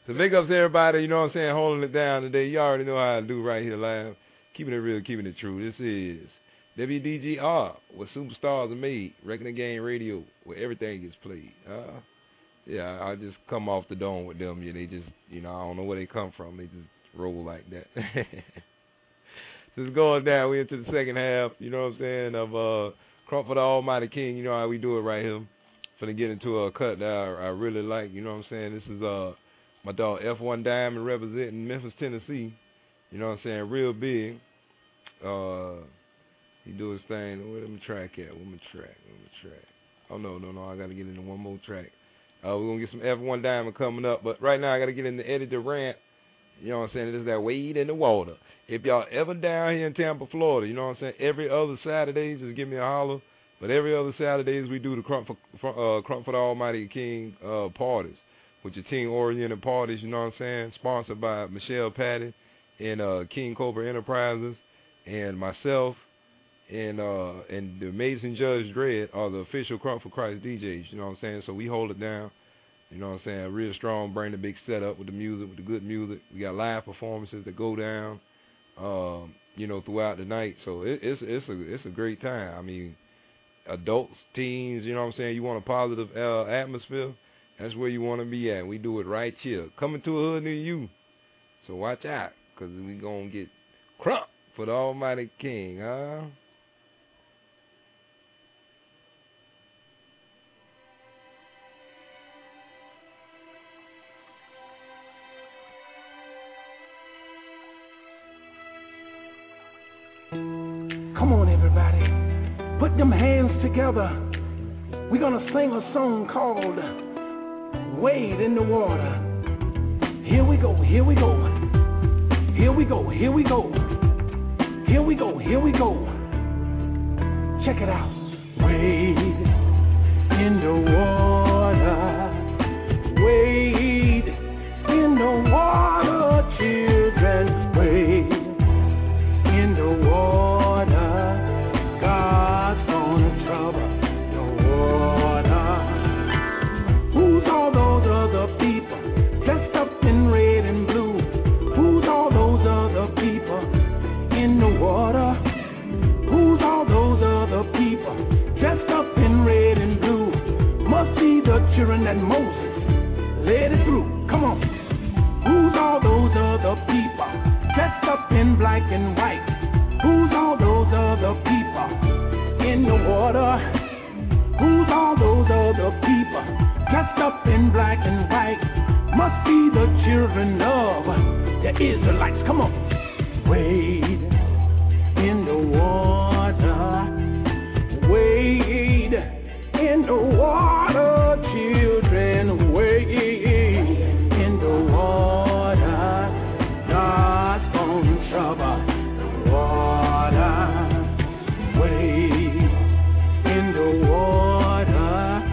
So big ups to everybody, you know what I'm saying, holding it down today. You already know how I do right here live. Keeping it real, keeping it true. This is W D G R, where superstars are made. Reckoning Game Radio, where everything gets played. Uh, yeah, I just come off the dome with them. Yeah, they just, you know, I don't know where they come from. They just roll like that. Just going down, we into the second half, you know what I'm saying, of uh, Crump for the Almighty King. You know how we do it right here. Finna get into a cut that I, I really like, you know what I'm saying. This is uh my dog F one Diamond representing Memphis, Tennessee. You know what I'm saying, real big. Uh, he do his thing. Where my track at? Where my track? Where my track? Oh, no, no, no, I got to get into one more track. Uh, we're going to get some F one Diamond coming up, but right now I got to get into Eddie Durant. You know what I'm saying? This is that Wade in the Water. If y'all ever down here in Tampa, Florida, you know what I'm saying? Every other Saturday, just give me a holler. But every other Saturdays, we do the Crump for, uh, Crump for the Almighty King uh, parties, which are team-oriented parties, you know what I'm saying? Sponsored by Michelle Patty and uh, King Cobra Enterprises, and myself and uh, and the amazing Judge Dredd are the official Crump for Christ D Js, you know what I'm saying? So we hold it down, you know what I'm saying? Real strong, bring the big setup with the music, with the good music. We got live performances that go down, um, you know, throughout the night. So it, it's it's a it's a great time. I mean, adults, teens, you know what I'm saying? You want a positive uh, atmosphere? That's where you want to be at. We do it right here. Coming to a hood near you. So watch out, because we going to get crump for the Almighty King, huh? Come on, everybody. Put them hands together. We're going to sing a song called Wade in the Water. Here we go, here we go. Here we go, here we go. Here we go, here we go. Check it out. Wade in the water. Wade in the water, children. Wade in the water. God's gonna trouble the water. Who's all those other people dressed up in red and blue? Who's all those other people in the water? Who's all those other people dressed up in red and blue? Must be the children that Moses led it through. Come on. Who's all those other people dressed up in black and white? Who's all those other people in the water? Who's all those other people dressed up in black and white? Must be the children of the Israelites. Come on. Wade in the water. Wade in the water, children. Wade in the water. God's gonna trouble the water. Wade in the water.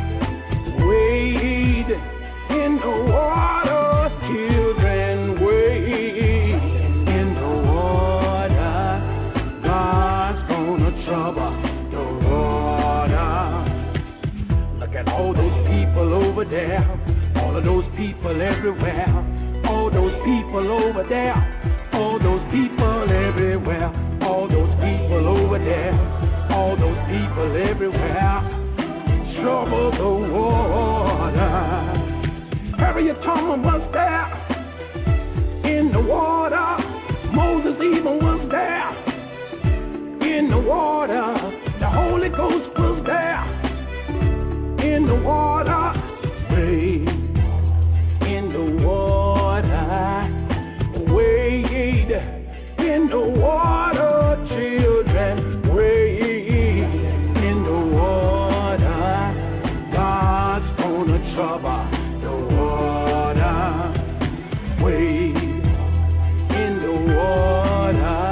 Wade in the water, children. Wade in the water. God's gonna trouble the water. Look at all those people over there. All of those people everywhere. All those people over there. All those people everywhere. All those people over there. All those people everywhere. Trouble the water. Harriet Tubman was there in the water. Moses even was there in the water. The Holy Ghost was there in the water. Wade in the water. Wade in the water, children. Wade in the water. God's gonna trouble the water. Wade in the water.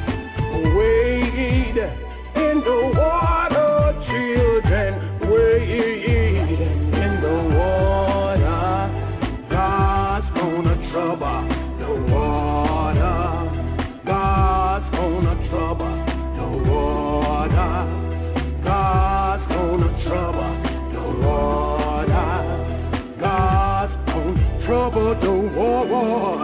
Wade in the water, children. Wade in the water. God's gonna trouble the water. God's gonna trouble the water. God's gonna trouble the water. God's gonna trouble the water.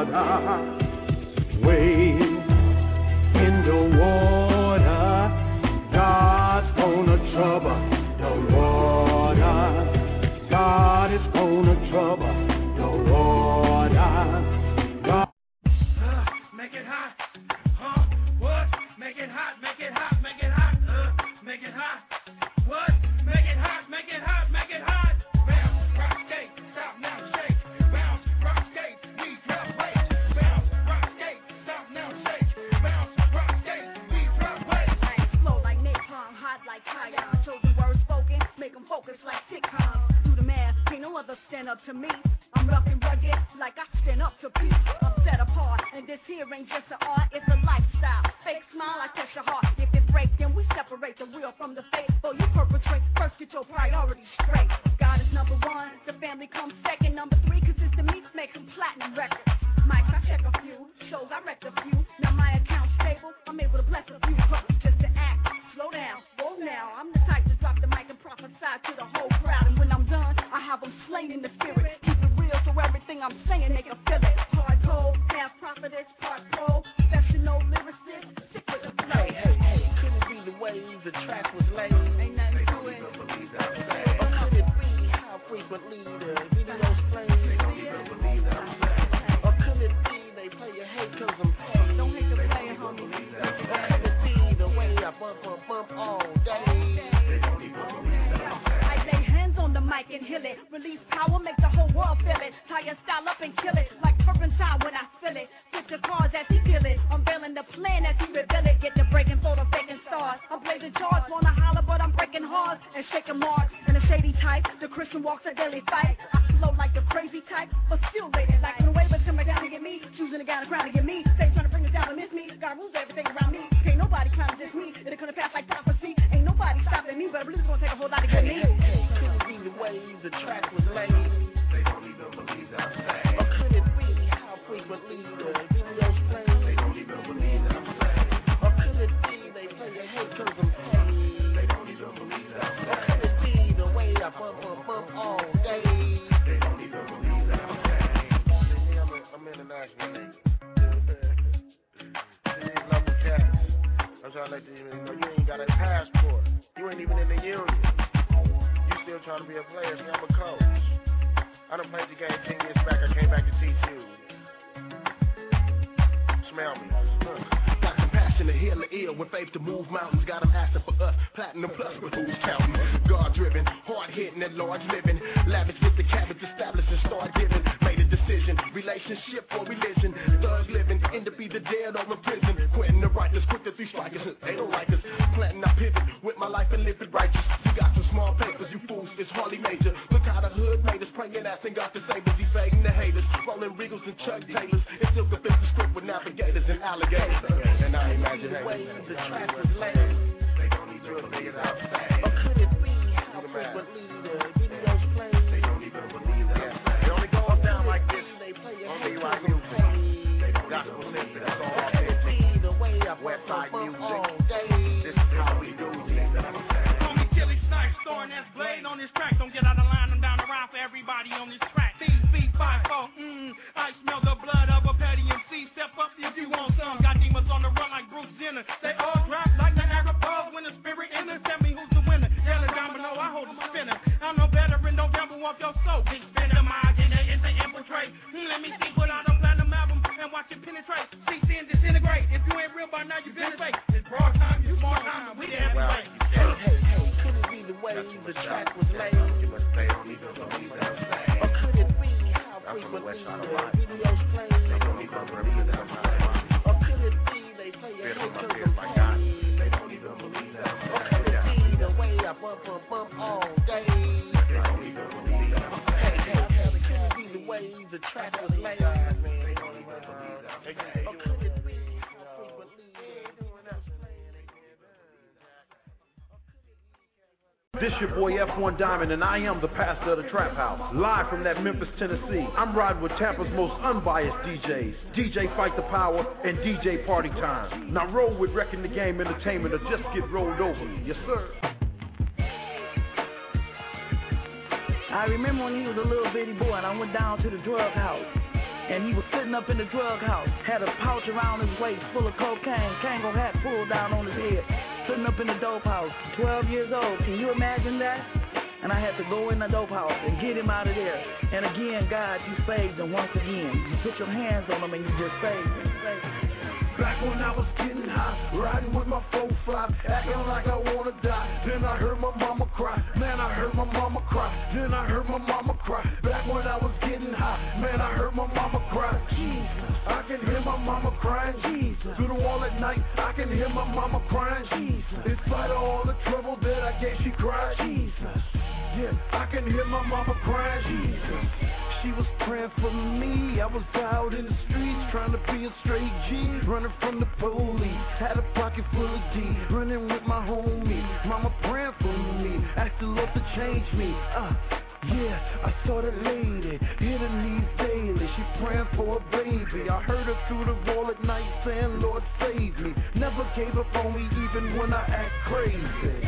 water. Wade in the water. God's gonna trouble the water. God is gonna trouble the water. God. Uh, make it hot. Huh? What? Make it hot. Make it hot. Make it hot. Uh, make it hot. What? Make it hot. Make it hot. Make it hot. Bounce, rock, skate, stop now, shake. Bounce, rock, skate, we drop weight. Bounce, rock, skate, stop now, shake. Bounce, rock, skate, we drop weight. I explode like napalm, hot like fire. Chosen words spoken, make them focus like sitcoms. Do the math, ain't no other stand up to me. I'm rough and rugged, like I stand up to peace. I'm set apart, and this here ain't just an art, it's a lifestyle. Fake smile, I touch your heart. If it breaks, then we separate the real from the fake. So you perpetrate, first get your priorities straight. God is number one, the family comes second. Number three, consistent meats make some platinum records. Mics, I check a few, shows, I wrecked a few. Now my account's stable, I'm able to bless a few. But just to act, slow down, whoa now. I'm the type to drop the mic and prophesy to the whole crowd. And when I'm done, I have them slain in the spirit. Keep it real so everything I'm saying, they can feel it. Hard cold, half prophetess, part pro, professional lyricist, stick with the flow. Hey, hey, hey, could it be the way the track was laid? Ain't nothing to it. Or could it be how frequently the videos play? Or could it be they play your hate cause I'm paid? Don't hate the player, homie. Or could it be the way I bump, bump, bump all day? I lay hands on the mic and heal it. Release power, make the whole world feel it. Tie your style up and kill it. Like turpentine when I feel it. Switch the cars as he feel it. Unveiling the plan as he reveal it. Get the breaking for the faking stars. I'm blazing charge, wanna holler, but I'm breaking hearts and shaking marks. And a shady type, the Christian walks a daily fight. I flow like the crazy type, but still lady. Like in a way, but come down to get me. Choosing a guy to crown to get me. They trying to bring us down to miss me. God rules everything around me. Can't nobody climb this me. It'll come to pass like prophecy. Ain't nobody stopping me, but I believe it's gonna take a whole lot to get me. Hey, hey, could it be the way the track was laid? They don't even believe that I'm saying. Or could it be how frequently the videos play? They don't even believe that I'm saying. Or could it be they play your hate cause I'm paid? They don't even believe that I'm saying. Or could it be the way I bump, bump, bump all day? They don't even believe that I'm saying. See, I'm, a, I'm international, nigga. See, these local cats. I'm trying to let you know you ain't got a passport. You ain't even in the union. You still trying to be a player. See, I'm a coach. I done played the game ten years back. I came back to teach you. Smell me. Huh. Got compassion to heal the ill, with faith to move mountains. Got them asking for us, platinum plus, but who's counting? God driven, hard hitting and large living. Lavish with the cabbage established and start giving. Made a decision, relationship or religion. Thug living, end to be the dead or in prison. Quitting the righteous, quick to three strikers. They don't like us. Planting, I pivot with my life and live it righteous. You got some small papers, you fools, it's hardly major. Look how the hood made us, praying, asking God to save us. He fading the haters, rolling Regals and Chuck Taylors. It still can fit the script with navigators and alligators. And I imagine the way the track was laid. They don't even believe that I'm saying. Or could it be how frequently the videos play? They don't even believe that I'm saying. It only goes down like this. They play your hate cause I'm paid. Gospel music, that's all I could be the way I website music all day. This is how we do things that I'm saying. Homie Killy Snipes throwing that blade on this track. Don't get out of line, I'm down the ride for everybody on this track. These feet five four, mmm, I smell the blood of a petty M C. Step up if you want some. Got demons on the run like Bruce Jenner. They all drop like the Arab Pause when the spirit enters. Tell me who's the winner. Yell it down below, I hold the spinner. I'm no veteran, don't gamble off your soul. Big spinner, my agenda is to infiltrate. Mm, let me see, put out a platinum album and watch it penetrate. See, sin disintegrate. If you ain't real by now, you been fake. It's broad time, you smart time, we the heavyweight. Hey, hey, hey, could it be the way the track was laid? You must stay on even believe that I'm saying. Or could it be how frequently the videos play? They don't even believe that I'm saying. Or could it be they play your hate cause I'm paid? They don't even believe that I'm saying. Or could it be the way I bump, bump, bump all day? They don't even believe that I'm saying. Hey, hey, hey, could it be the way the track was laid? They don't even believe that I'm saying. Or could it be how frequently the videos play? This your boy F one Diamond, and I am the pastor of the Trap House. Live from that Memphis, Tennessee. I'm riding with Tampa's most unbiased D Js, D J Fight the Power and D J Party Time. Now roll with Wrecking the Game Entertainment or just get rolled over. Yes, sir. I remember when he was a little bitty boy and I went down to the drug house. and he was sitting up in the drug house, had a pouch around his waist full of cocaine, Kango hat pulled down on his head, sitting up in the dope house, twelve years old. Can you imagine that? And I had to go in the dope house and get him out of there. And again, God, you saved him once again. You put your hands on him and you just saved him. Saved him. Back when I was getting high, riding with my four five, acting like I wanna die. Then I heard my mama cry, man, I heard my mama cry. Then I heard my mama cry. Back when I was getting high, man, I heard my mama cry. Jesus, I can hear my mama crying. Jesus, through the wall at night, I can hear my mama crying. Jesus, in spite of all the trouble that I gave, she cried. Jesus, yeah, I can hear my mama crying. Jesus, she was praying for me. I was out in the streets trying to be a straight G, running from the police. Had a pocket full of D, running with my homie. Mama praying for me, asked the Lord to change me. Uh, yeah, I saw the lady, hit her knees daily. She praying for a baby. I heard her through the wall at night saying, Lord, save me. Never gave up on me even when I act crazy.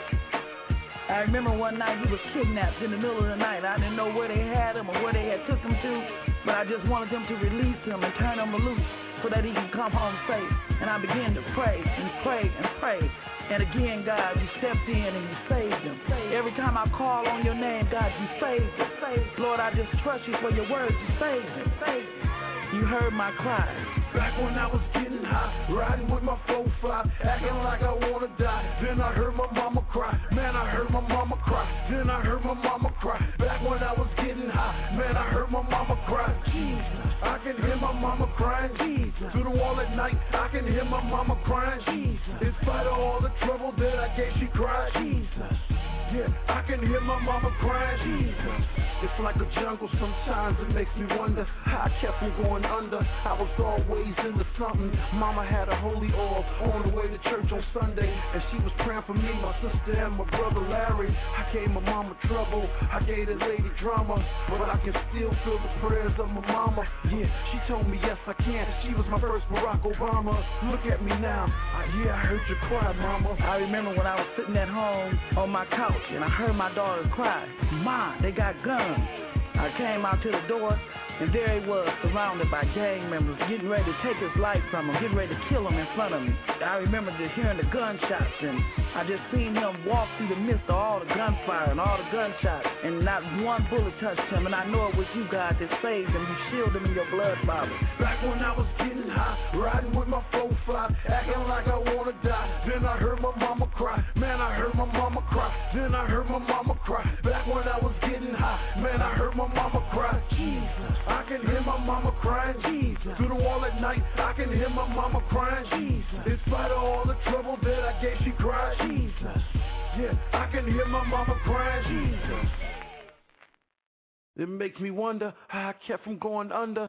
I remember one night he was kidnapped in the middle of the night. I didn't know where they had him or where they had took him to, but I just wanted them to release him and turn him loose so that he can come home safe. And I began to pray and pray and pray. And again, God, you stepped in and you saved him. Every time I call on your name, God, you saved him. Lord, I just trust you for your words. You saved him. You heard my cry. Back when I was getting high, riding with my four five, acting like I wanna die. Then I heard my mama cry, man, I heard my mama cry. Then I heard my mama cry. Back when I was getting high, man, I heard my mama cry. Jesus, I can hear my mama crying. Jesus, through the wall at night, I can hear my mama crying. Jesus, in spite of all the trouble that I gave, she cried. Jesus, yeah, I can hear my mama crying. Jesus, it's like a jungle sometimes. It makes me wonder how I kept from going under. I was always into something. Mama had a holy oil on the way to church on Sunday, and she was praying for me, my sister, and my brother Larry. I gave my mama trouble, I gave the lady drama, but I can still feel the prayers of my mama. Yeah, she told me yes I can. She was my first Barack Obama. Look at me now. I, yeah, I heard you cry, mama. I remember when I was sitting at home on my couch and I heard my daughter cry. Ma, they got guns. I came out to the door, and there he was, surrounded by gang members, getting ready to take his life from him, getting ready to kill him in front of me. I remember just hearing the gunshots, and I just seen him walk through the midst of all the gunfire and all the gunshots, and not one bullet touched him, and I know it was you, God, that saved him. You shielded him in your blood, Father. Back when I was getting high, riding with my four five, acting like I wanna die. Then I heard my mama cry, man, I heard my mama cry. Then I heard my mama cry. Back when I was getting high, man, I heard my mama cry. Jesus, I can hear my mama crying. Jesus, through the wall at night, I can hear my mama crying. Jesus, in spite of all the trouble that I gave, she cried. Jesus, yeah, I can hear my mama crying. Jesus, it makes me wonder how I kept from going under.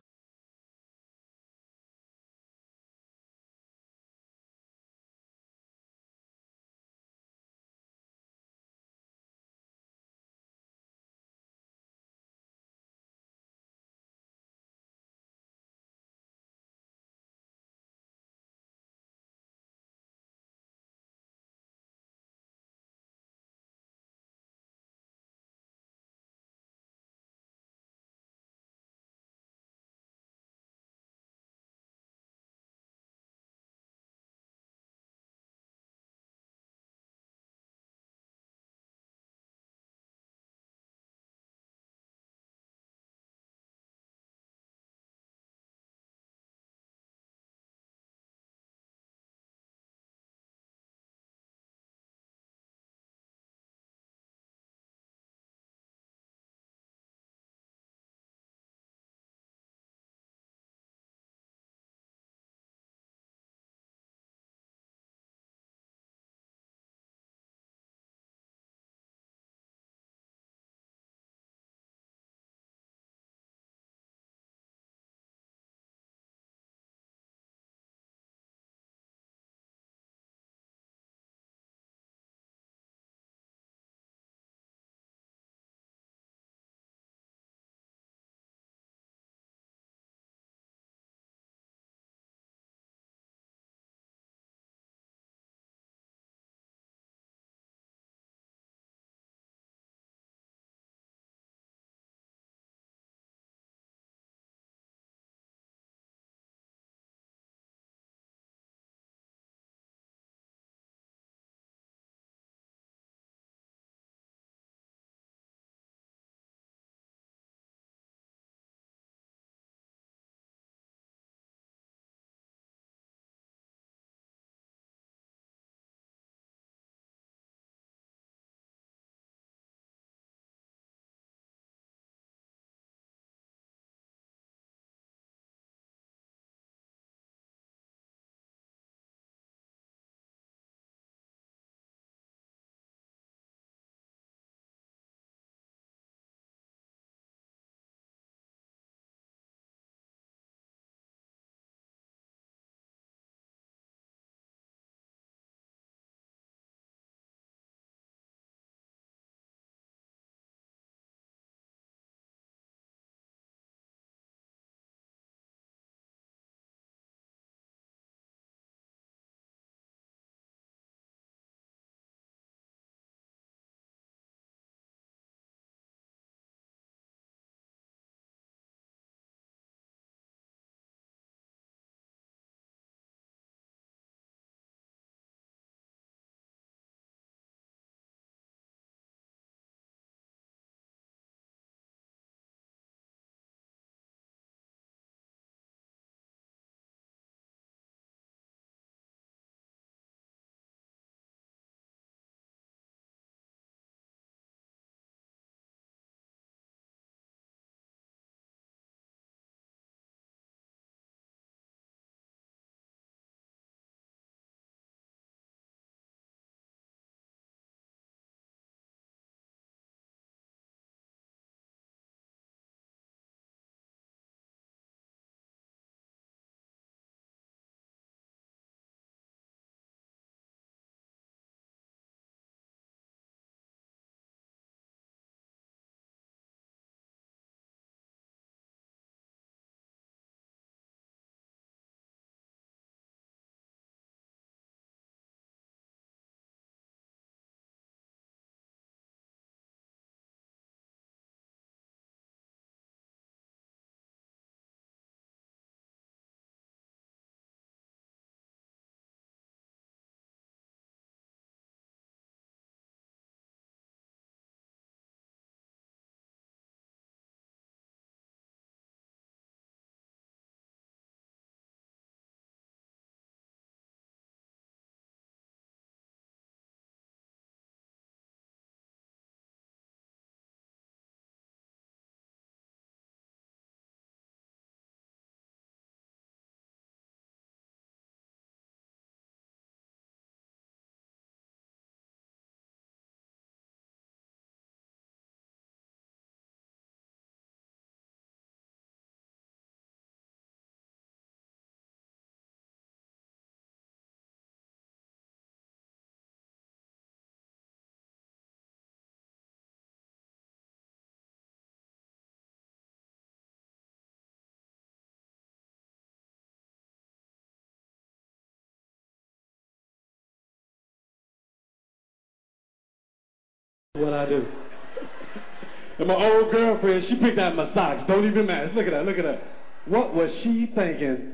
What I do. And my old girlfriend, she picked out my socks. Don't even matter. Look at that. Look at that. What was she thinking?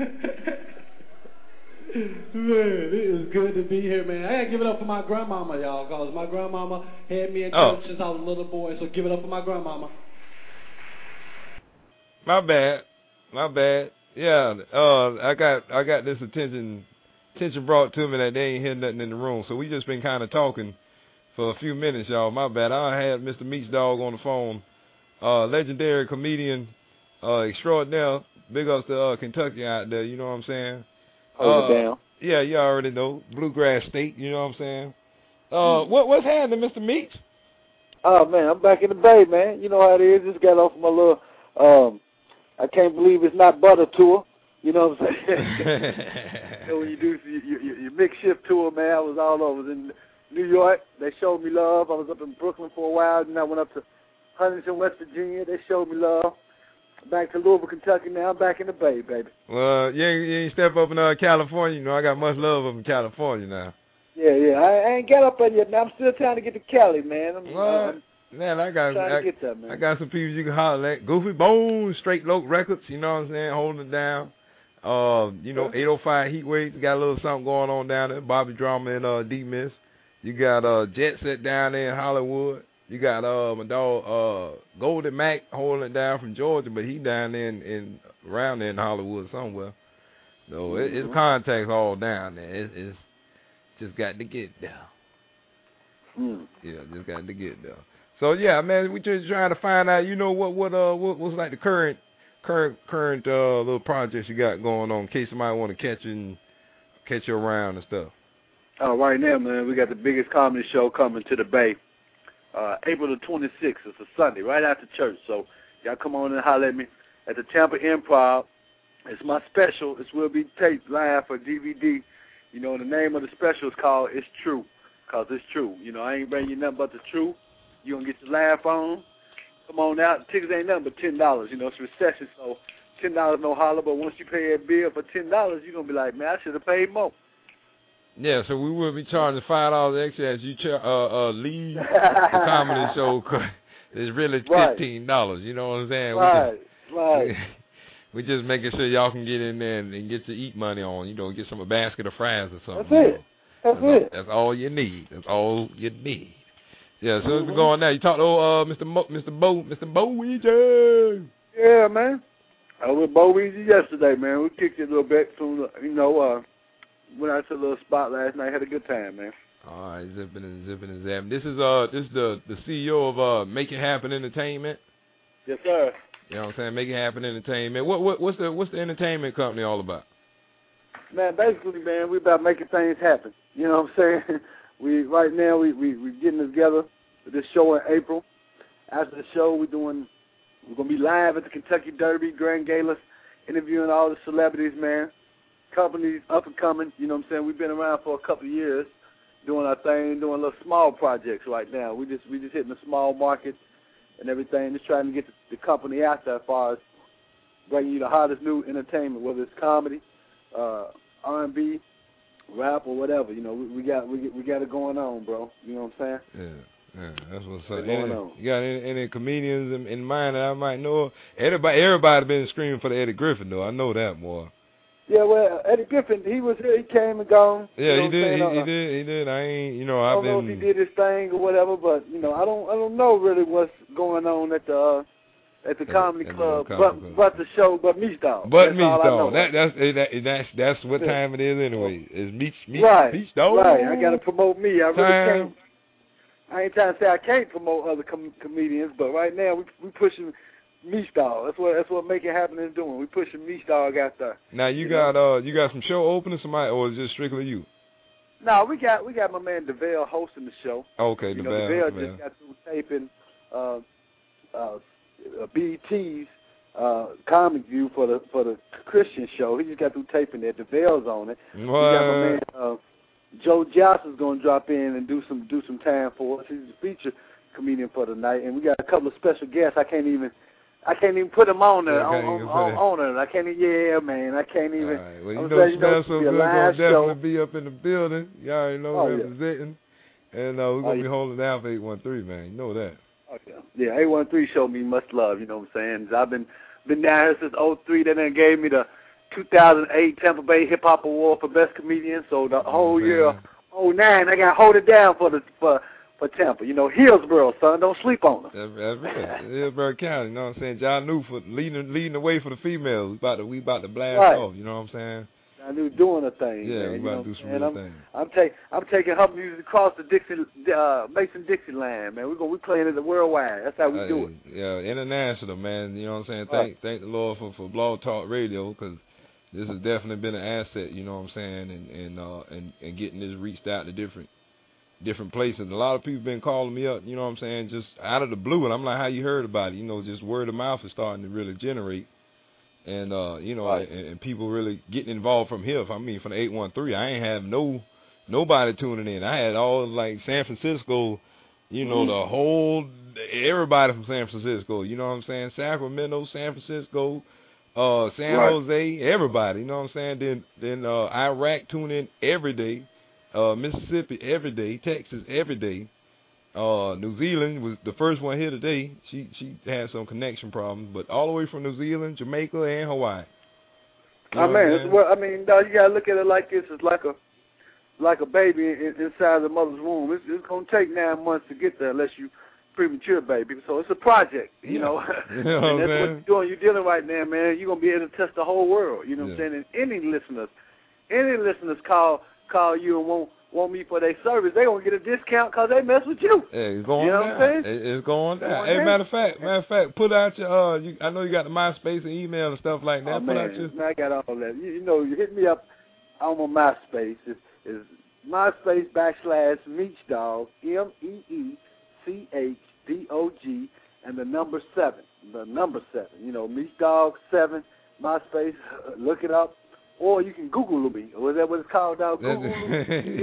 Man, it is good to be here, man. I gotta give it up for my grandmama, y'all, because my grandmama had me in church Oh. since I was a little boy, so give it up for my grandmama. My bad. My bad. Yeah, uh, I got I got this attention attention brought to me that they ain't hear nothing in the room, so we just been kind of talking for a few minutes, y'all. My bad. I had Mister Meats Dog on the phone, uh, legendary comedian, uh, extraordinaire. Big ups to uh, Kentucky out there. You know what I'm saying? Hold uh, it down. Yeah, you already know. Bluegrass State, you know what I'm saying? Uh, Mm. what What's happening, Mister Meeks? Oh, man, I'm back in the Bay, man. You know how it is. Just got off my little, um, I can't believe it's not butter tour. You know what I'm saying? You know, when you do your, your, your mixed shift tour, man, I was all over. I was in New York. They showed me love. I was up in Brooklyn for a while. Then I went up to Huntington, West Virginia. They showed me love. Back to Louisville, Kentucky now. I'm back in the Bay, baby. Well, you ain't, you ain't step up in uh, California. You know, I got much love up in California now. Yeah, yeah. I, I ain't got up there yet. Now I'm still trying to get to Cali, man. I'm, What? I'm Man, I got trying I, to get there, man. I got some people you can holler at. Goofy Bones, Straight Loc Records, you know what I'm saying, holding it down. Uh, you know, eight oh five Heat Waves, got a little something going on down there. Bobby Drama and uh, D-Miss. You got uh, Jet Set down there in Hollywood. You got uh, my dog uh, Golden Mac holding it down from Georgia, but he down there in, in around there in Hollywood somewhere. So it, it's contacts all down there. It, it's just got to get there. Mm. Yeah, just got to get there. So yeah, man, we just trying to find out, you know, what what uh what, what's like the current current current uh little projects you got going on in case somebody want to catch you and catch you around and stuff. Oh, right now, man, we got the biggest comedy show coming to the Bay. Uh, April the twenty-sixth. It's a Sunday, right after church. So y'all come on and holler at me at the Tampa Improv. It's my special. This will be taped live for D V D. You know, the name of the special is called It's True, because it's true. You know, I ain't bringing you nothing but the truth. You're going to get your laugh on. Come on out. Tickets ain't nothing but ten dollars. You know, it's recession, so ten dollars no holler. But once you pay a bill for ten dollars, you're going to be like, man, I should have paid more. Yeah, so we will be charging five dollars extra as you ch- uh, uh, leave the comedy show. It's really fifteen dollars. You know what I'm saying? Right, we just, right. We just making sure y'all can get in there and, and get your eat money on. You know, get some a basket of fries or something. That's it. That's, that's it. it. All, that's all you need. That's all you need. Yeah, so Mm-hmm. it's going now. You talked to uh, Mister Mo, Mister Bo, Mister Boweezy. Yeah, man. I was with Boweezy yesterday, man. We kicked it a little bit. From, you know, uh, went out to a little spot last night. Had a good time, man. All right, zipping and zipping and zapping. This is uh, this is the the C E O of uh, Make It Happen Entertainment. Yes, sir. You know what I'm saying? Make It Happen Entertainment. What what what's the what's the entertainment company all about? Man, basically, man, we about making things happen. You know what I'm saying? We right now we we we getting together for this show in April. After the show, we doing we're gonna be live at the Kentucky Derby Grand Gala, interviewing all the celebrities, man. Companies up and coming. You know what I'm saying? We've been around for a couple of years, doing our thing, doing little small projects right now. We just we just hitting the small market and everything, just trying to get the, the company out there as far as bringing you the hottest new entertainment, whether it's comedy, uh, R and B, rap, or whatever. You know, we, we got we we got it going on, bro. You know what I'm saying? Yeah, yeah, that's what's up. What's going Any, on? you got any, any comedians in, in mind that I might know? Everybody, everybody been screaming for the Eddie Griffin though. I know that, boy. Yeah, well, Eddie Griffin, he was here. He came and gone. Yeah, you know he did. He, what I'm he saying? did. He did. I ain't. You know, I I've don't know been. if he did his thing or whatever, but you know, I don't. I don't know really what's going on at the uh, at the At- comedy at the club, comedy but club. but the show, but Meats Dog. But That's Meats all I know. Dog. That that's eh, that, that's that's that's what time it is anyway. It's Meats Meats right, Meats Dog. right. I gotta promote me. I really Time. can't. I ain't trying to say I can't promote other com- comedians, but right now we we pushing Meats Dog. That's what that's what Make It Happen is doing. We pushing Meats Dog out there. Now you, You got know? uh you got some show openers, somebody, or is it just strictly you? No, we got we got my man DeVale hosting the show. Okay, You know, DeVale, DeVale DeVale. just got through taping uh, uh, uh, B E T's uh, Comic View for the for the Christian show. He just got through taping that. DeVale's on it. What? We got my man uh, Joe Johnson's going to drop in and do some do some time for us. He's a feature comedian for the night, and we got a couple of special guests. I can't even. I can't even put them on there, Yeah, on, can't on, even put on, it. on it. I can't even, yeah, man, I can't even. All right. Well, you I'm know, saying, you know, Smell it's So be a Good live gonna definitely show. be up in the building. You already know Oh, yeah. representing. And uh, we're gonna oh, be yeah. holding down for eight one three, man. You know that. Oh, yeah. Yeah, eight one three showed me much love. You know what I'm saying? I've been been down here since oh three. They then gave me the two thousand eight Tampa Bay Hip Hop Award for Best Comedian. So the whole man. year, oh nine, I got to hold it down for the for for Tampa. You know, Hillsborough, son, don't sleep on them. That's, that's it. Hillsborough County. You know what I'm saying? John Newford leading leading the way for the females. We about to we about to blast Right. off. You know what I'm saying? I knew doing a thing. Yeah, man, we you know about to do some and real I'm, things. I'm taking I'm taking her music across the Dixie uh, Mason Dixieland, man. We go we playing it worldwide. That's how we Hey, do it. Yeah, international, man. You know what I'm saying? Right. Thank thank the Lord for, for Blog Talk Radio, because this has definitely been an asset. You know what I'm saying? And and uh and, and getting this reached out to different different places. A lot of people been calling me up. You know what I'm saying? Just out of the blue, and I'm like, how you heard about it? You know, just word of mouth is starting to really generate. And, uh, you know, Right. and, and people really getting involved from here. I mean, from the eight one three, I ain't have no nobody tuning in. I had all, like, San Francisco, you know, Mhm. the whole, everybody from San Francisco, you know what I'm saying? Sacramento, San Francisco, uh, San Right. Jose, everybody, you know what I'm saying? Then, then uh, Iraq tune in every day, uh, Mississippi every day, Texas every day. Uh, New Zealand was the first one here today. She she had some connection problems, but all the way from New Zealand, Jamaica, and Hawaii. You Oh know what man, I'm it's, saying? well, I mean, dog, you gotta look at it like this. It's like a like a baby in, inside the mother's womb. It's, it's gonna take nine months to get there unless you premature baby. So it's a project, you Yeah. know. You know what and I'm that's what saying? you're doing. You're dealing right now, man. You're gonna be able to touch the whole world. You know what Yeah. I'm saying? And any listeners, any listeners call call you and want want me for their service, they gonna get a discount because they mess with you. Hey, it's going You know down. what I'm saying? It- It's going down. Going Hey, down. matter of fact, matter of fact, put out your. Uh, you, I know you got the MySpace and email and stuff like that. Oh put man, out your. man, I got all that. You, you know, you hit me up on my MySpace. It's, it's MySpace backslash Meech Dog, M E E C H D O G, and the number seven. The number seven. You know, Meech Dog seven, MySpace. Look it up. Or you can Google me. Or is that what it's called, dog? Google me.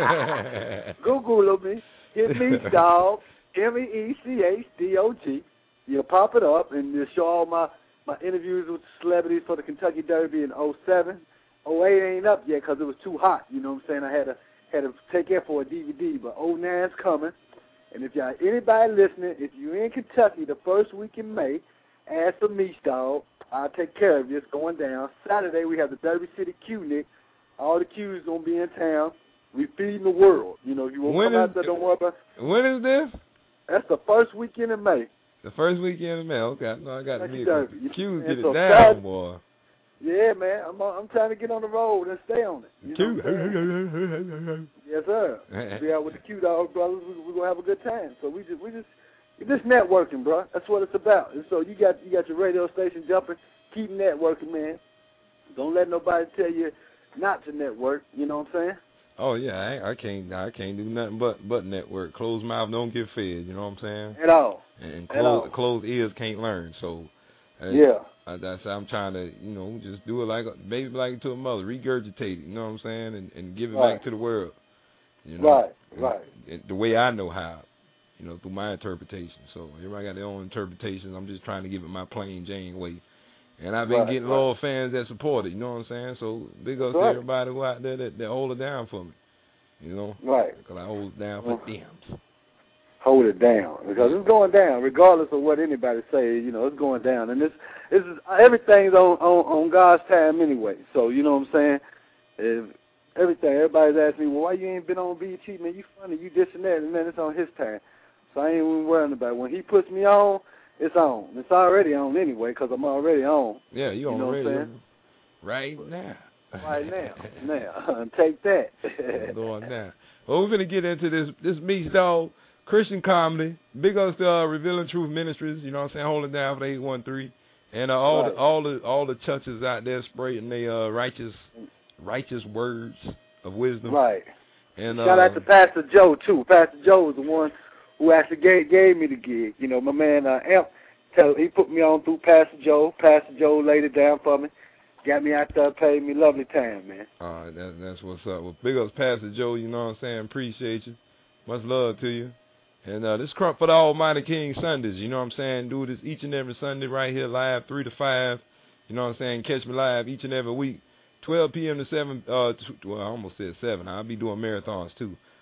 Google me. Hit Meech Dog, M E E C H D O G. You'll pop it up, and you'll show all my, my interviews with celebrities for the Kentucky Derby in oh seven. oh eight ain't up yet because it was too hot. You know what I'm saying? I had to had to take it for a D V D, but oh nine's coming. And if y'all anybody listening, if you're in Kentucky the first week in May, ask for Meech Dog. I'll take care of you. It's going down. Saturday we have the Derby City Q, Nick. All the Q's gonna be in town. We feeding the world. You know, if you want to When come is- out there, don't worry about. When is this? That's the first weekend in May. The first weekend of May. Okay, I know I got to Kentucky meet Derby. you. Q's And get it so down, Saturday- boy. Yeah, man. I'm I'm trying to get on the road and stay on it. You know what I'm saying? Yes, sir. Be out with the Q Dog brothers. We, we're gonna have a good time. So we just we just it's just networking, bro. That's what it's about. And so you got you got your radio station jumping. Keep networking, man. Don't let nobody tell you not to network. You know what I'm saying? Oh yeah, I, I can't I can't do nothing but but network. Closed mouth don't get fed. You know what I'm saying? At all. And At all. closed closed ears can't learn. So uh, Yeah. I, that's I'm trying to you know just do it like a baby like to a mother, regurgitate it. You know what I'm saying? And and give it Right. back to the world. You know? Right. And- Right. and the way I know how. You know, through my interpretation. So everybody got their own interpretations. I'm just trying to give it my plain Jane way. And I've been Right, getting right. loyal fans that support it, you know what I'm saying? So big up to Right. everybody who out there that, that hold it down for me, you know? Right. Because I hold it down for Mhm. them. Hold it down because it's going down, regardless of what anybody say. You know, it's going down, and this, this is everything's on, on on God's time anyway. So you know what I'm saying? If everything, everybody's asking me, well, why you ain't been on B E T, man? You funny, you this and that, and man, it's on His time. So I ain't even worrying about it. When He puts me on, it's on. It's already on anyway because I'm already on. Yeah, you You on know the what I'm radio saying? right now. Right now, now, take that. Going down. Well, we're going to get into this this Meech Dog, Christian comedy. Big ups to uh, Revealing Truth Ministries, you know what I'm saying, holding down for the eight one three. And uh, all Right. the all the all the churches out there spreading their uh, righteous righteous words of wisdom. Right. And Shout uh, out to Pastor Joe too. Pastor Joe was the one who actually gave, gave me the gig. You know, my man uh, Amp, tell, he put me on through Pastor Joe. Pastor Joe laid it down for me, got me out there, paid me lovely time, man. All right, that, that's what's up. Well, big ups, Pastor Joe, you know what I'm saying? Appreciate you. Much love to you. And uh, this crop for the Almighty King Sundays, you know what I'm saying? Do this each and every Sunday right here live, three to five. You know what I'm saying? Catch me live each and every week, twelve p.m. to seven, uh, t- well, I almost said seven. I'll be doing marathons too.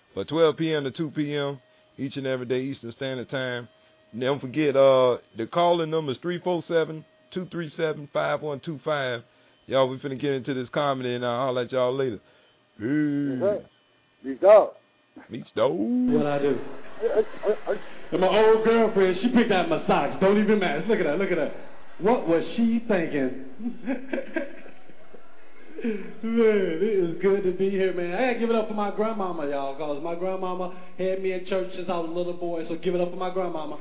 But twelve p.m. to two p.m. each and every day Eastern Standard Time. And don't forget, uh, the calling number is three four seven, two three seven, five one two five. Y'all, we finna get into this comedy, and I'll holler at y'all later. Peace. Peace out. Peace out. What I do? And my old girlfriend, she picked out my socks. Don't even matter. Look at her. Look at her. What was she thinking? Man, it is good to be here, man. I gotta give it up for my grandmama, y'all, because my grandmama had me in church since I was a little boy, so give it up for my grandmama.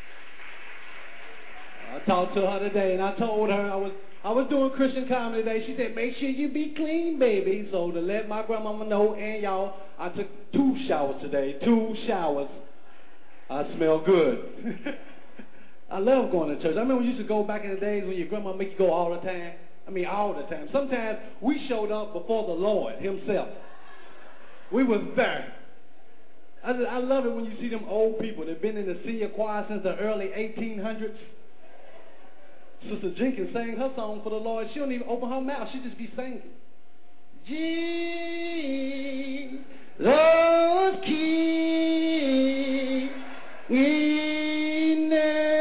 I talked to her today, and I told her I was I was doing Christian comedy today. She said, make sure you be clean, baby. So to let my grandmama know and y'all, I took two showers today. Two showers. I smell good. I love going to church. I remember we used to go back in the days when your grandma make you go all the time. I mean, all the time. Sometimes we showed up before the Lord himself. We was there. I, I love it when you see them old people that have been in the senior choir since the early eighteen hundreds. Sister Jenkins sang her song for the Lord. She don't even open her mouth. She just be singing. Jesus, King in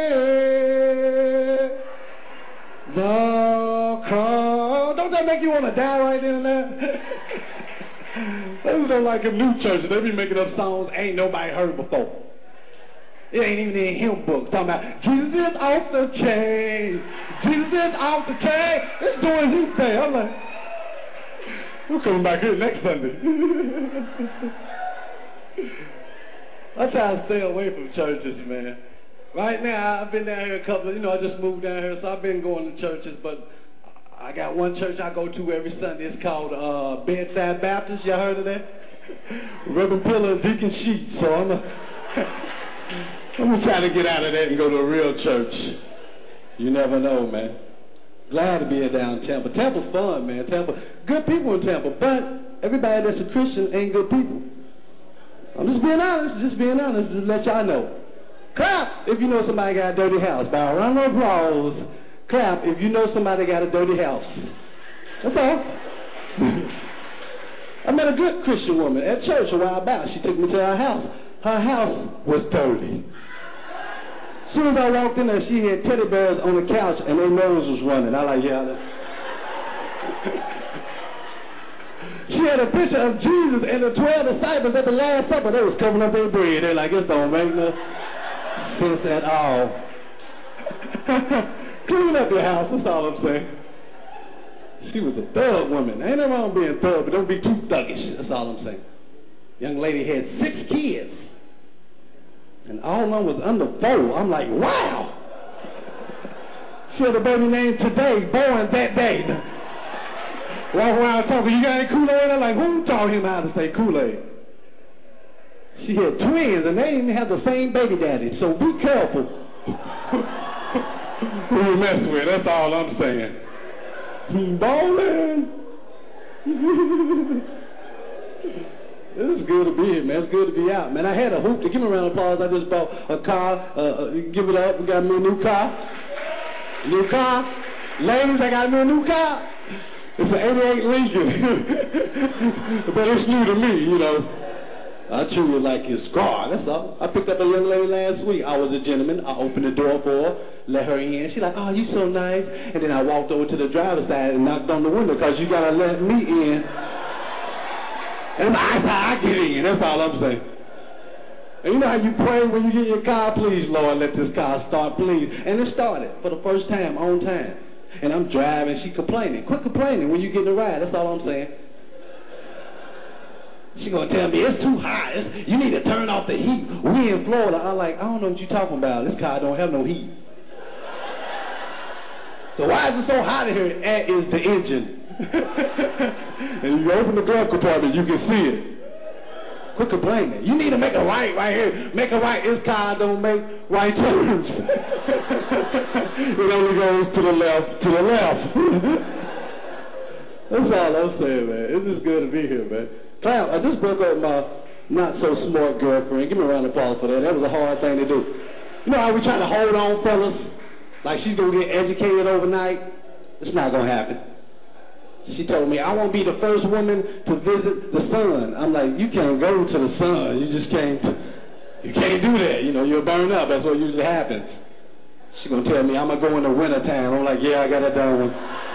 the cross. Don't that make you want to die right then and there? Those don't like a new church. They be making up songs ain't nobody heard before. It ain't even in hymn books. Talking about Jesus is off the chain. Jesus is off the chain. It's doing his thing. I'm like, we're coming back here next Sunday. That's how I stay away from churches, man. Right now, I've been down here a couple of, you know, I just moved down here, so I've been going to churches, but I got one church I go to every Sunday. It's called uh, Bedside Baptist. Y'all heard of that? Reverend Pillar and Deacon Sheets. So I'm a I'm going to try to get out of that and go to a real church. You never know, man. Glad to be here down in Tampa. Tampa's fun, man. Tampa, good people in Tampa, but everybody that's a Christian ain't good people. I'm just being honest, just being honest, just let y'all know. Clap if you know somebody got a dirty house. By a round of applause, clap if you know somebody got a dirty house. That's all. I met a good Christian woman at church a while back. She took me to her house. Her house was dirty. As soon as I walked in there, she had teddy bears on the couch and their nose was running. I like, yeah. She had a picture of Jesus and the twelve disciples at the Last Supper. They was covering up their bread. They're like, this don't make no sense at all. Clean up your house, that's all I'm saying. She was a thug woman. Ain't nothing wrong being thug, but don't be too thuggish. That's all I'm saying. Young lady had six kids. And all of them was under four. I'm like, wow. She had a baby named Today, born that day. Walk around talking, you got any Kool-Aid? I'm like, who taught him how to say Kool-Aid? She had twins, and they didn't even have the same baby daddy, so be careful who you mess with. That's all I'm saying. Ballin'. It's good to be here, man. It's good to be out, man. I had a hoop to give me a round of applause. I just bought a car. Uh, give it up. We got me a new car. New car. Ladies, I got me a new car. It's an eighty-eight Lincoln. But it's new to me, you know. I treat it like it's scar. That's all. I picked up a young lady last week. I was a gentleman. I opened the door for her, let her in. She's like, oh, you so nice. And then I walked over to the driver's side and knocked on the window because you got to let me in. And that's how I get in. That's all I'm saying. And you know how you pray when you get your car? Please, Lord, let this car start, please. And it started for the first time, on time. And I'm driving, she complaining. Quit complaining when you get in the ride. That's all I'm saying. She gonna tell me it's too hot. It's, you need to turn off the heat. We in Florida. I'm like, I don't know what you're talking about. This car don't have no heat. So why is it so hot in here? That is the engine. And you open the glove compartment, you can see it. Quit complaining. You need to make a right right here. Make a right. This car don't make right turns. It only goes to the left, to the left. That's all I'm saying, man. It's just good to be here, man. Clap, I just broke up with my not-so-smart girlfriend. Give me a round of applause for that. That was a hard thing to do. You know how we try to hold on, fellas? Like she's going to get educated overnight? It's not going to happen. She told me, I won't be the first woman to visit the sun. I'm like, you can't go to the sun. You just can't, you can't do that. You know, you'll burn up. That's what usually happens. She's going to tell me, I'm going to go in the winter time. I'm like, yeah, I got that done.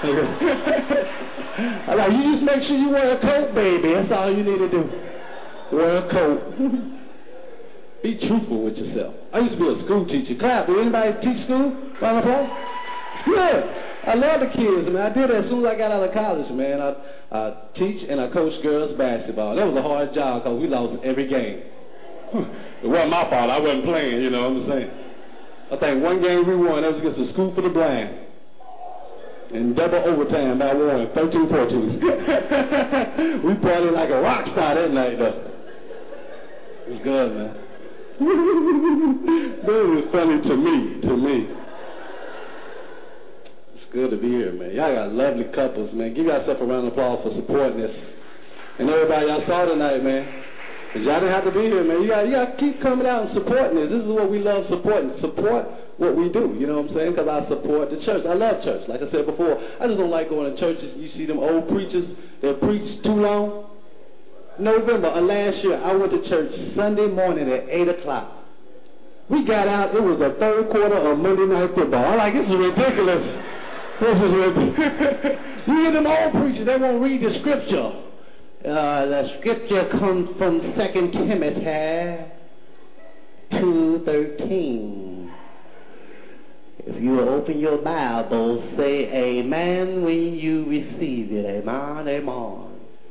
I'm like, you just make sure you wear a coat, baby. That's all you need to do. Wear a coat. Be truthful with yourself. I used to be a school teacher. Clap. Did anybody teach school? Round of applause? Good. I love the kids, man. I did that as soon as I got out of college, man. I, I teach and I coach girls basketball. That was a hard job because we lost every game. It wasn't my fault. I wasn't playing, you know what I'm saying? I think one game we won, that was against the School for the Blind. In double overtime, I won thirteen fourteen. We partied like a rock star that night, though. It was good, man. That was funny to me, to me. It's good to be here, man. Y'all got lovely couples, man. Give yourself a round of applause for supporting this. And everybody y'all saw tonight, man. Because y'all didn't have to be here, man. You got you got to keep coming out and supporting this. This is what we love supporting. Support what we do, you know what I'm saying? Because I support the church. I love church. Like I said before, I just don't like going to churches. You see them old preachers that preach too long. November of last year, I went to church Sunday morning at eight o'clock. We got out, it was the third quarter of Monday Night Football. I'm like, this is ridiculous. This is ridiculous. You hear them old preachers, they won't read the scripture. Uh, the scripture comes from Second Timothy two thirteen. If you open your Bible, say amen when you receive it. Amen, amen.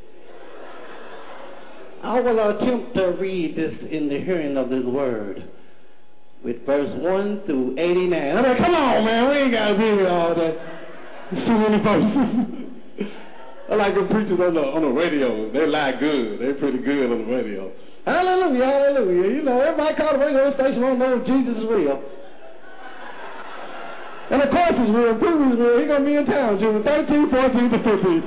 I will attempt to read this in the hearing of this word with verse one through eighty-nine. I'm like, come on, man, we ain't got to be here all day. There's too many verses. I like the preachers on the, on the radio. They lie good. They're pretty good on the radio. Hallelujah, hallelujah. You know, everybody call the radio station won't know if Jesus is real. And of course he's real. Prove he's real. He's going to be in town June thirteenth, fourteenth, and fifteenth.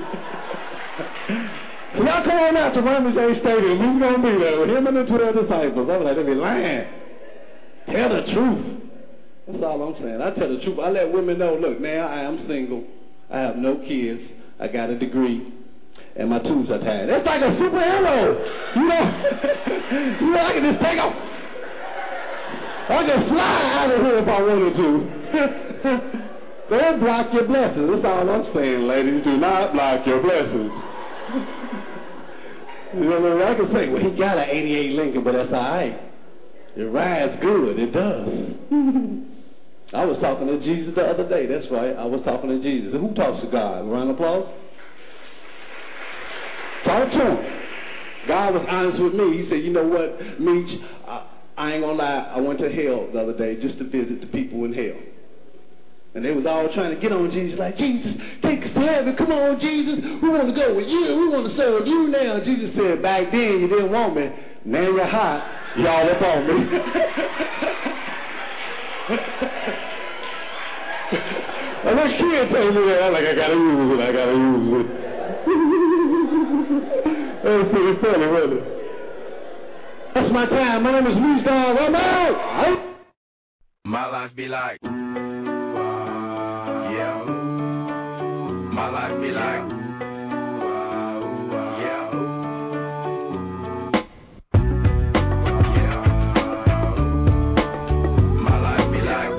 So y'all come on out to Ramsey Stadium. He's going to be there with him and the twelve disciples. I'm like, they be lying. Tell the truth. That's all I'm saying. I tell the truth. I let women know, look, now I am single. I have no kids. I got a degree. And my tubes are tied. That's like a superhero. You know, you know, I can just take off. I can fly out of here if I wanted to. Don't block your blessings. That's all I'm saying, ladies. Do not block your blessings. You know what I mean? I can say, well, he got an eighty-eight Lincoln, but that's all right. It rides good. It does. I was talking to Jesus the other day. That's right. I was talking to Jesus. And who talks to God? A round of applause. Talk to him. God was honest with me. He said, you know what, Meech, I, I ain't going to lie. I went to hell the other day just to visit the people in hell. And they was all trying to get on Jesus, like, Jesus, take us to heaven. Come on, Jesus. We want to go with you. We want to serve you now. Jesus said, back then you didn't want me. Now you're hot. Y'all up on me. And this kid told me that. I'm like, I got to use it. I got to use it. That was pretty funny, wasn't it? That's my time. My name is Meech Dog. I'm out. My life be like, wow, yeah. My life be like, wow, wow, yeah. Yeah. My life be like,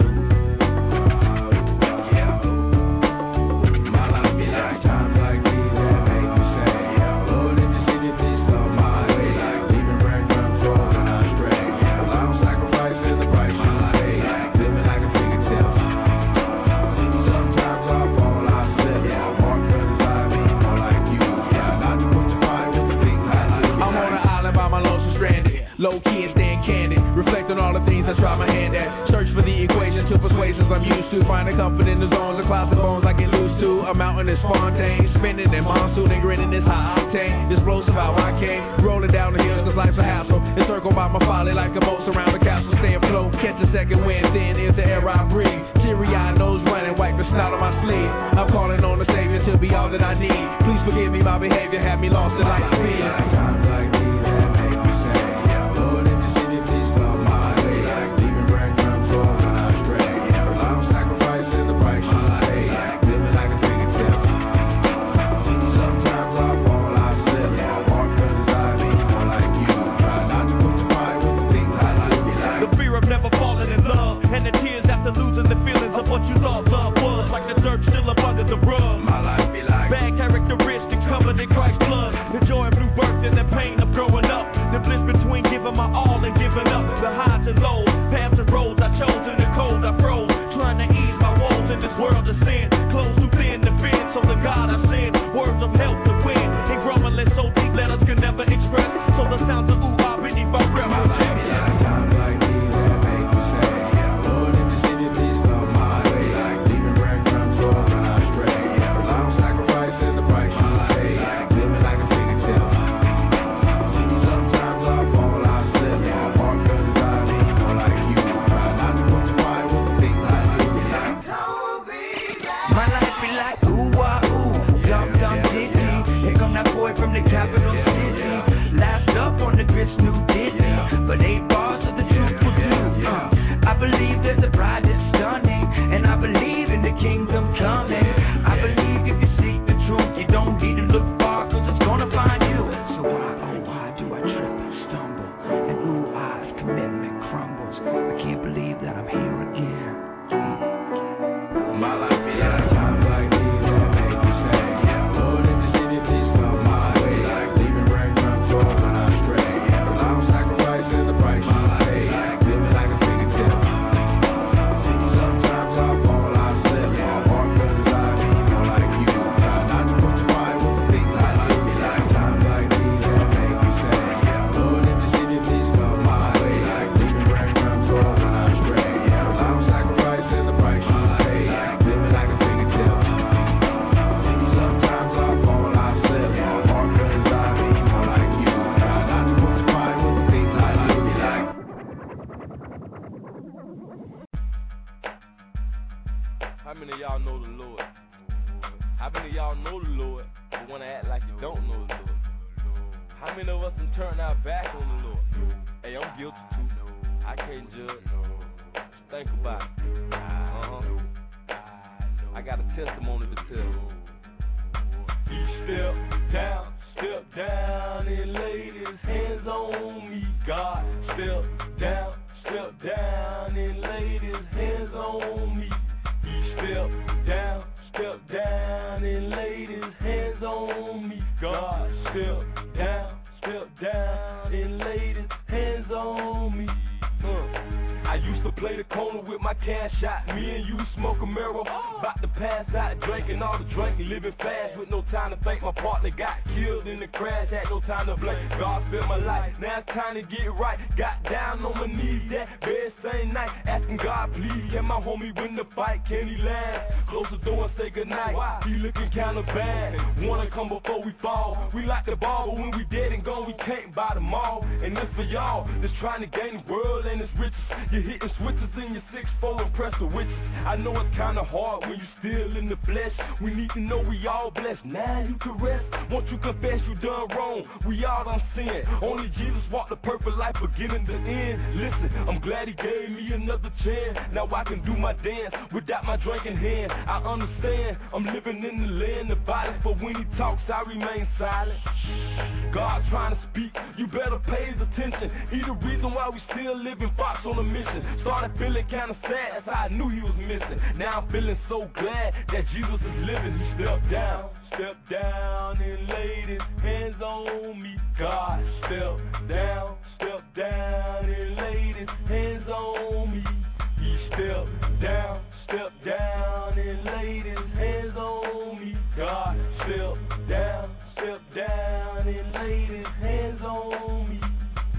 wow, yeah. My life be like times like these that make me say, yeah. Lord, if you see me, please come my way. Like leaving breadcrumbs rolling and I stray. Yeah. I don't sacrifice in the price my life. Living like a figure tale. Sometimes I fall, I slip. Yeah, walk beside me, more like you. Yeah, not to put the fire with the big highlight. I'm on an island by my lonesome stranded. Low key and staying candid. Reflect on all the things I try my hand at. Search for the equation to persuasions I'm used to. Finding comfort in the zones, the closet bones I get loose to. A mountain is Fontaine. Spinning in monsoon and grinning is high octane. Explosive how I came. Rolling down the hills cause life's a hassle. Encircled by my folly like a moat around the castle. Stay afloat, catch a second wind. Then is the air I breathe. Teary-eyed nose running, wipe the snot on my sleeve. I'm calling on the Savior to be all that I need. Please forgive me, my behavior had me lost in light speed. Times like these that make me say, yeah. Lord, if you see me, please come my way. Like leaving breadcrumbs rolling and I stray. Yeah, I don't sacrifice in the price my life. Like living like a figure tale. covered in Christ's blood. The joy of new birth and the pain of growing up. The bliss between giving my all and giving up. The highs and lows, paths and roads I chose in the cold I froze. Trying to ease my woes in this world of sin. Close too thin to fit, so the God I send. Words of help to win. And grumbling so deep letters can never express. So the sounds of ooh ah beneath my breath. My life is like times like these that make me say, Lord, if you see me, please come my way. Like leaving breadcrumbs for when I stray. Long sacrifice and the price you pay. Like living like a fingertip. Sometimes I fall, I slip. My heart cause I need more like you. Try not to put the fire with the things I do. My life be like ooh ah ooh, dump dump diddy. Here come that boy from the capital city. Last up on the grits, new Diddy. But eight bars of the truth will do. Uh, I believe there's a bride that's stunning, and I believe in the kingdom coming. I believe if you seek the truth, you don't need to look far, cause it's gonna find you. So why, oh why do I trip and stumble? And ooh ah's commitment crumbles. I can't believe that I'm here again. My life is like times like these that make me say, Lord, if you see me, please come my way. Like leaving breadcrumbs for when I stray. Long sacrifice and the price you pay. Like living like a fingertip. Sometimes I fall, I slip. My heart cause I need more like you. Try not to put the fire with the things I do. Like times like these that make me say, Lord, if you see me, please come my way. Like leaving breadcrumbs for when I stray. Long sacrifice and the price you pay. Like living like a fingertip. Sometimes I fall, I slip. My heart cause I need more like you. Try not to put the fire with the things I do. Like how many of y'all know the Lord? How many of y'all know the Lord but wanna act like you don't know the Lord? How many of us can turn our back on the Lord? Hey, I'm guilty too. I can't judge. Think about it. Uh-huh. I got a testimony to tell. Step down, step down and lay his hands on me, God. Step down, step down and lay his hands on me. Step down, step down and lay his hands on me, God. Step down, step down and lay his hands on me. Uh. I used to play the corner with my cash out. Me and you smoke a mirror. About to pass out, drinking all the drink, living fast with no time to think. My partner got killed in the crash, had no time to blame. God spent my life, now it's time to get right. Got down on my knees that very same night, asking God, please, can my homie win the fight? Can he last? Close the door and say goodnight. He looking kinda bad, wanna come before we fall. We like the ball, but when we dead and gone, we can't buy them all. And this for y'all that's trying to gain the world and its riches. You're hitting switches in your six four, impress the witches. I know it's kinda hard when you still in the flesh. We need to know we all blessed. Now you can rest. Once you confess you done wrong, we all done sin. Only Jesus walked the perfect life, beginning to end. Listen, I'm glad he gave me another chance. Now I can do my dance without my drinking hand. I understand, I'm living in the land of violence, but when he talks, I remain silent. God trying to speak, you better pay his attention. He the reason why we still living Fox on a mission. Started feeling kinda sad, that's how I knew he was missing. Now I'm feeling so glad that Jesus is living. He stepped down, stepped down and laid his hands on me. God stepped down, stepped down and laid his hands on me. He stepped down, stepped down and laid his hands on me. God stepped down, stepped down and laid his hands on me.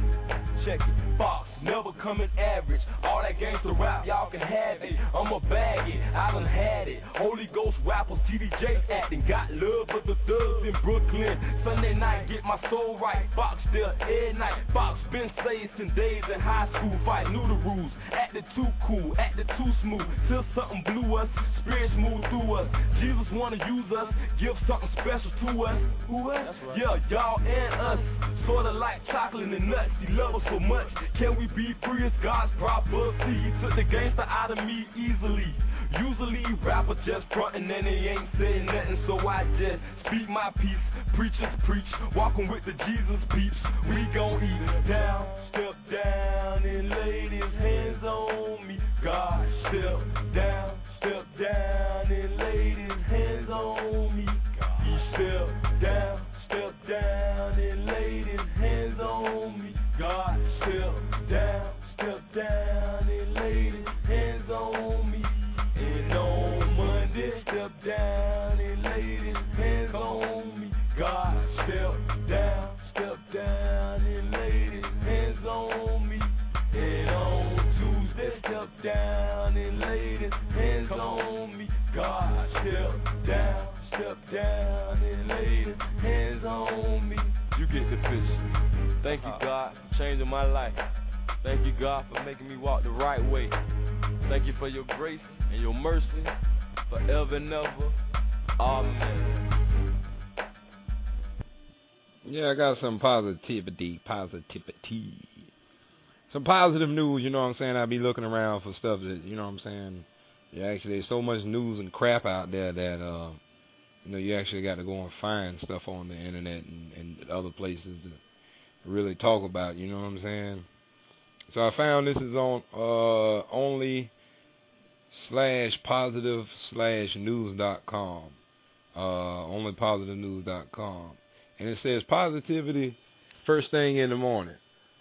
Check it, Fox, never coming average. All that gangsta rap, y'all can have it. I'ma bag it, I done had it. Holy Ghost rappers, T D J acting. Got love for the thugs in Brooklyn. Sunday night, get my soul right. Fox still every night. Fox been saved since days in high school. Fight, knew the rules. Acted too cool, acted too smooth. Till something blew us, spirits moved through us. Jesus wanna use us, give something special to us. Who us? Yeah, y'all and us. Sorta like chocolate and nuts. He love us so much. Can we be free as God's property? He took the gangster out of me easily. Usually rapper just frontin' and they ain't saying nothing, so I just speak my peace. Preachers preach, walking with the Jesus peeps. We gon' eat down, step down and laid his hands on me. God step down, step down and laid his hands on me. He stepped down, God, step down, step down and laid his hands on me. And on Tuesday, step down and laid his hands on me. God, step down, step down and laid his hands on me. You get the picture. Thank you, God, for changing my life. Thank you, God, for making me walk the right way. Thank you for your grace and your mercy forever and ever. Amen. Yeah, I got some positivity, positivity. Some positive news, you know what I'm saying? I be looking around for stuff that, you know what I'm saying? Yeah, actually, there's so much news and crap out there that, uh, you know, you actually got to go and find stuff on the internet and, and other places to really talk about, you know what I'm saying? So I found this is on uh, only slash positive slash news dot com. Uh, only positive news dot com. And it says positivity first thing in the morning.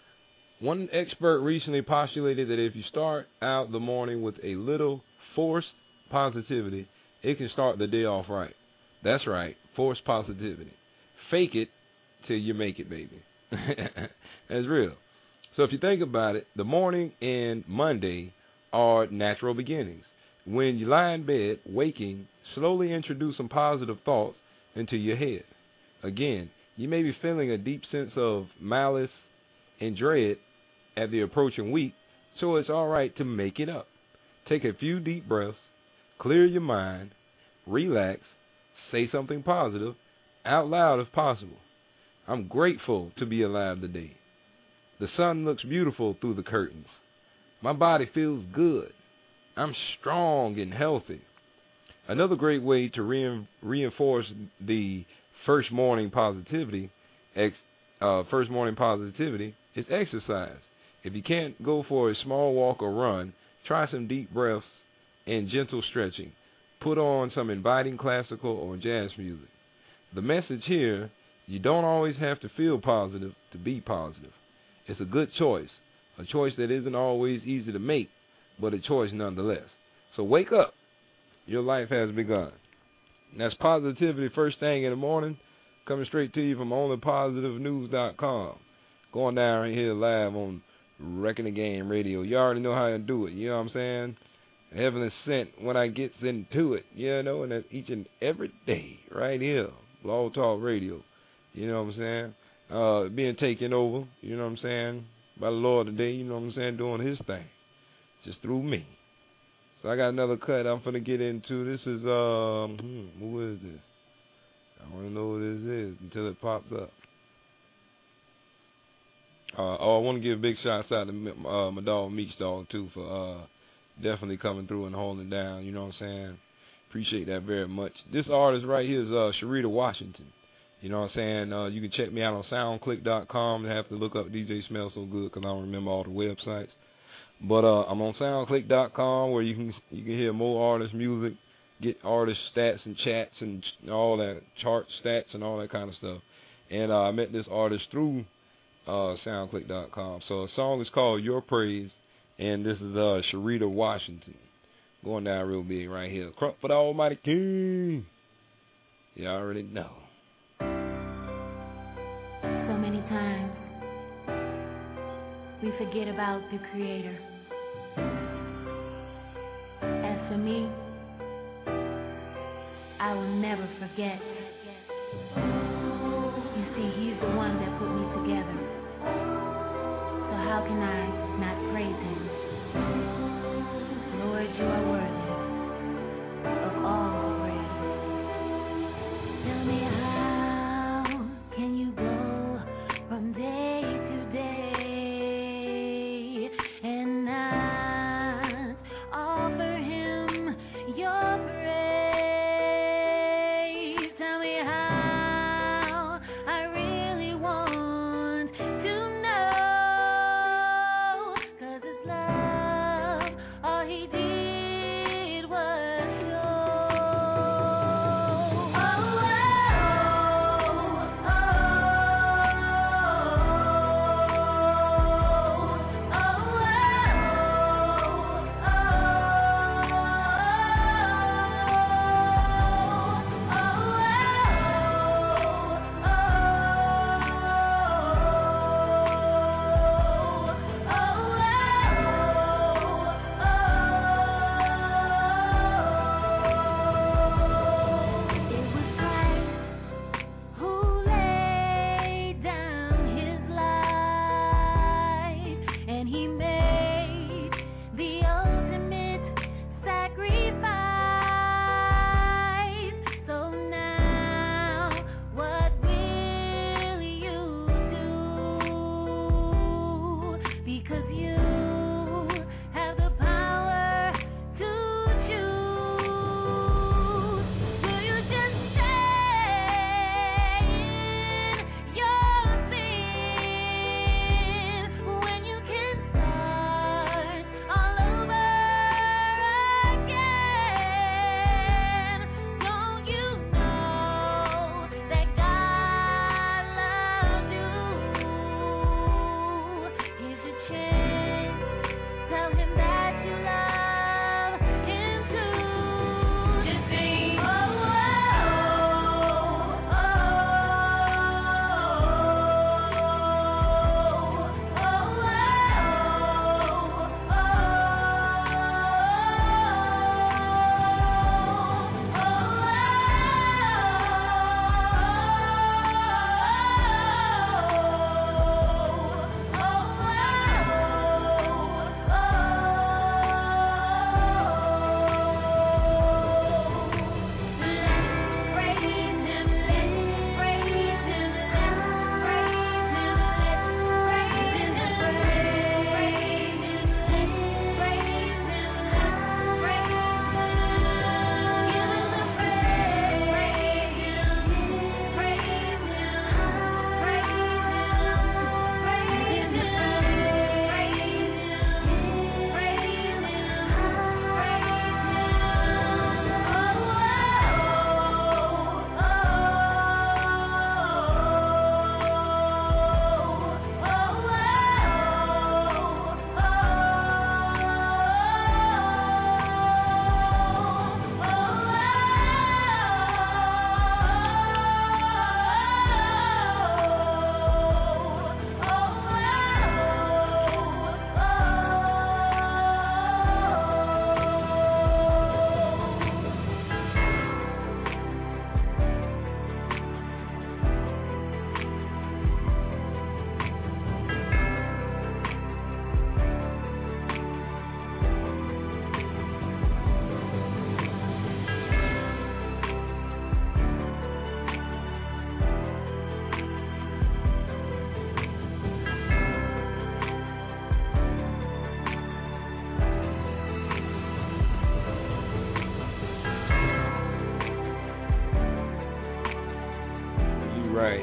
One expert recently postulated that if you start out the morning with a little forced positivity, it can start the day off right. That's right, forced positivity. Fake it till you make it, baby. That's real. So if you think about it, the morning and Monday are natural beginnings. When you lie in bed, waking, slowly introduce some positive thoughts into your head. Again, you may be feeling a deep sense of malice and dread at the approaching week, so it's all right to make it up. Take a few deep breaths, clear your mind, relax, say something positive, out loud if possible. I'm grateful to be alive today. The sun looks beautiful through the curtains. My body feels good. I'm strong and healthy. Another great way to re- reinforce the first morning positivity, ex- uh, first morning positivity is exercise. If you can't go for a small walk or run, try some deep breaths and gentle stretching. Put on some inviting classical or jazz music. The message here, you don't always have to feel positive to be positive. It's a good choice, a choice that isn't always easy to make, but a choice nonetheless. So wake up. Your life has begun. And that's positivity first thing in the morning, coming straight to you from only positive news dot com. Going down right here live on Wrecking the Game Radio. You already know how to do it, you know what I'm saying? Heavenly sent when I gets into it, you know, and that's each and every day right here, Blog Talk Radio. You know what I'm saying? Uh, being taken over, you know what I'm saying, by the Lord today, you know what I'm saying, doing his thing, just through me. So I got another cut I'm finna get into. This is, um, hmm, who is this? I don't even know who this is until it pops up. Uh, oh, I want to give big shots out to uh, my dog, Meech Dog, too, for uh, definitely coming through and holding it down, you know what I'm saying? Appreciate that very much. This artist right here is uh, Sharita Washington. You know what I'm saying? Uh, you can check me out on sound click dot com. I have to look up D J Smell So Good because I don't remember all the websites. But uh, I'm on sound click dot com where you can you can hear more artist music, get artist stats and chats and all that, chart stats and all that kind of stuff. And uh, I met this artist through uh, sound click dot com. So the song is called Your Praise, and this is uh, Sharita Washington. Going down real big right here. Crump for the Almighty King. You already know. So many times we forget about the Creator. As for me, I will never forget. You see, He's the one that put me together. So how can I not praise Him? Lord, you are worthy of all praise. Tell me how can you go from day to day and not offer Him your praise? Tell me how I really want to know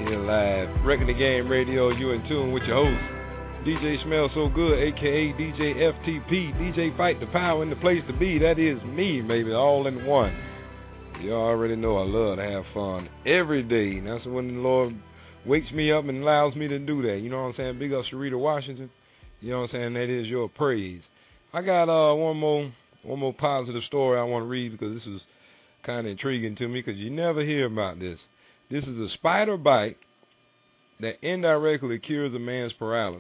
here live. Wrecking the Game Radio, you in tune with your host, D J Smell So Good, a k a. D J F T P, D J Fight the Power in the place to be. That is me, baby, all in one. You already know I love to have fun every day. And that's when the Lord wakes me up and allows me to do that. You know what I'm saying? Big up Sharita Washington. You know what I'm saying? That is your praise. I got uh, one more one more positive story I want to read because this is kind of intriguing to me because you never hear about this. This is a spider bite that indirectly cures a man's paralysis.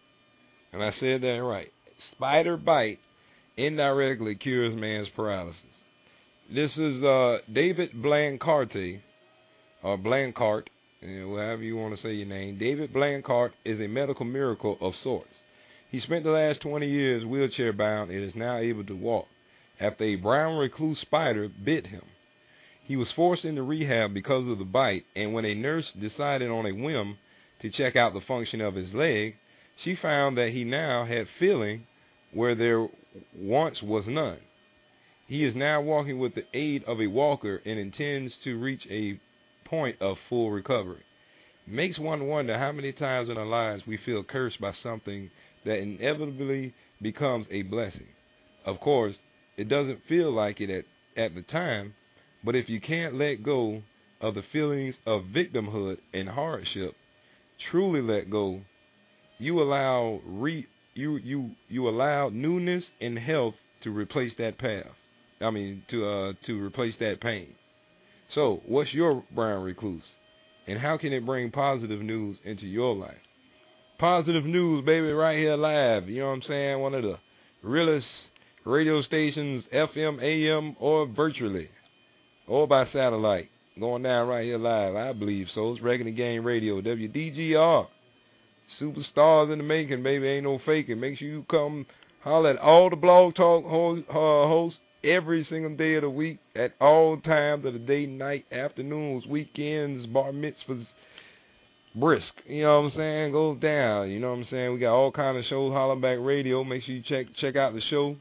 And I said that right. Spider bite indirectly cures man's paralysis. This is uh, David Blancarte, or Blancart, you know, however you want to say your name. David Blancart is a medical miracle of sorts. He spent the last twenty years wheelchair bound and is now able to walk after a brown recluse spider bit him. He was forced into rehab because of the bite, and when a nurse decided on a whim to check out the function of his leg, she found that he now had feeling where there once was none. He is now walking with the aid of a walker and intends to reach a point of full recovery. Makes one wonder how many times in our lives we feel cursed by something that inevitably becomes a blessing. Of course, it doesn't feel like it at, at the time, but if you can't let go of the feelings of victimhood and hardship, truly let go, you allow re, you you you allow newness and health to replace that path. I mean, to uh to replace that pain. So, what's your brown recluse, and how can it bring positive news into your life? Positive news, baby, right here live. You know what I'm saying? One of the realest radio stations, F M, A M, or virtually, or by satellite. Going down right here live, I believe so. It's Wrecking the Game Radio, W D G R. Superstars in the making, baby. Ain't no faking. Make sure you come holler at all the Blog Talk ho- uh, hosts every single day of the week, at all times of the day, night, afternoons, weekends, bar mitzvahs, brisk. You know what I'm saying? Goes down. You know what I'm saying? We got all kind of shows. Holler Back Radio. Make sure you check check out the show.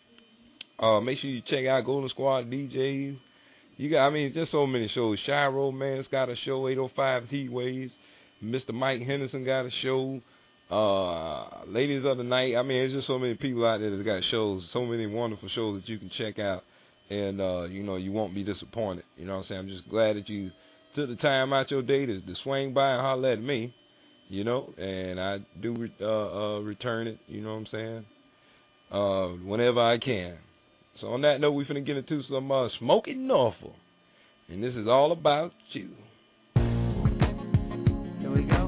Uh, make sure you check out Golden Squad D Js. You got, I mean, just so many shows. Shiro Man's got a show. eight oh five Heat Waves. Mister Mike Henderson got a show. Uh, Ladies of the Night. I mean, there's just so many people out there that got shows. So many wonderful shows that you can check out. And, uh, you know, you won't be disappointed. You know what I'm saying? I'm just glad that you took the time out your day to, to swing by and holler at me. You know, and I do re- uh, uh, return it. You know what I'm saying? Uh, whenever I can. So on that note, we're finna get into some uh, Smoking Norfolk. And this is all about you. Here we go.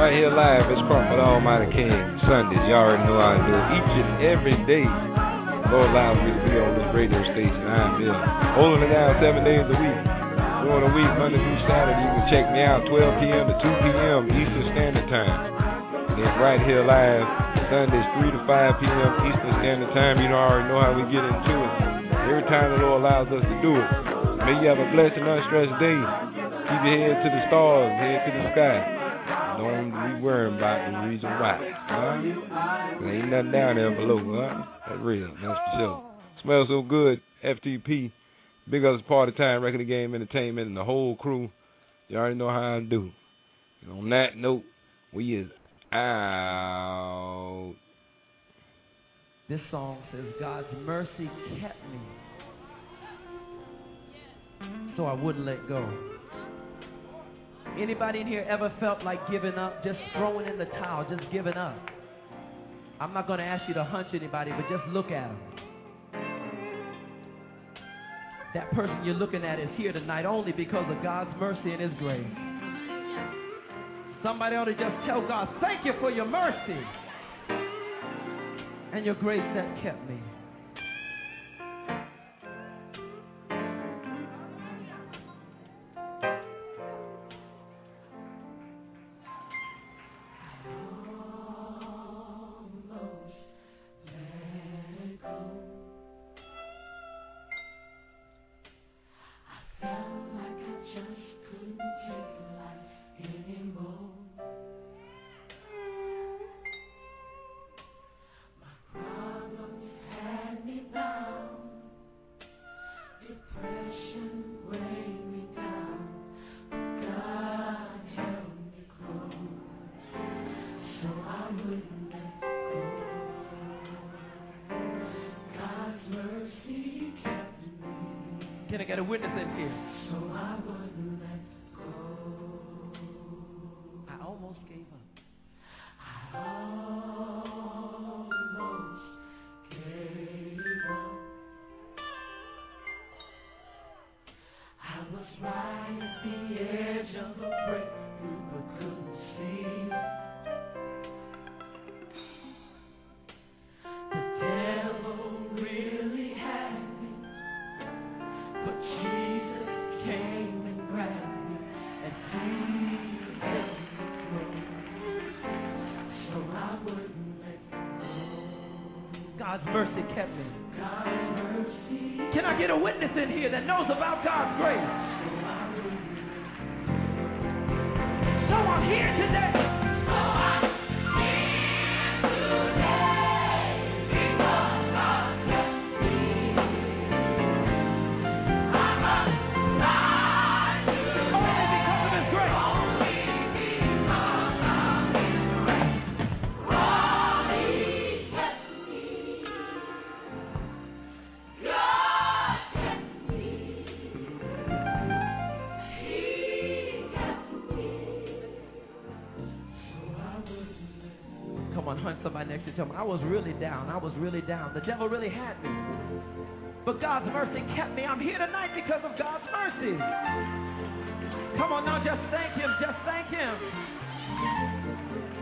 Right here live, it's Crawford Almighty King. Sundays, you already know how I do it. Each and every day, Lord allows me to be on this radio station. I'm Bill. Holding it down seven days a week. During the week, Monday through Saturday, you can check me out twelve p.m. to two p.m. Eastern Standard Time. And then right here live, Sundays three to five p.m. Eastern Standard Time. You know, I already know how we get into it. Every time the Lord allows us to do it. May you have a blessed and unstressed day. Keep your head to the stars, head to the sky. Don't be worrying about the reason why. Huh? There ain't nothing down there below. Huh? That's real. That's for sure. Smells so good. F T P. Big Ups Party Time, Record of Game Entertainment, and the whole crew. You already know how I do. And on that note, we is out. This song says, God's mercy kept me, so I wouldn't let go. Anybody in here ever felt like giving up, just throwing in the towel, just giving up? I'm not going to ask you to hunch anybody, but just look at them. That person you're looking at is here tonight only because of God's mercy and His grace. Somebody ought to just tell God, thank you for your mercy and your grace that kept me. Can I get a witness in here? So I wouldn't let go. I almost gave up. I almost gave up. I was right at the edge of a breakthrough, but couldn't see. The devil really had me. But Jesus came and grabbed me, and He held me close, so I wouldn't let go. God's mercy kept me. God's mercy. Can I get a witness in here that knows about God's grace? So I wouldn't let go. So I'm here today. So I'm here today because God kept me. Hunt somebody next to you. Tell me, I was really down. I was really down. The devil really had me. But God's mercy kept me. I'm here tonight because of God's mercy. Come on now, just thank Him. Just thank Him.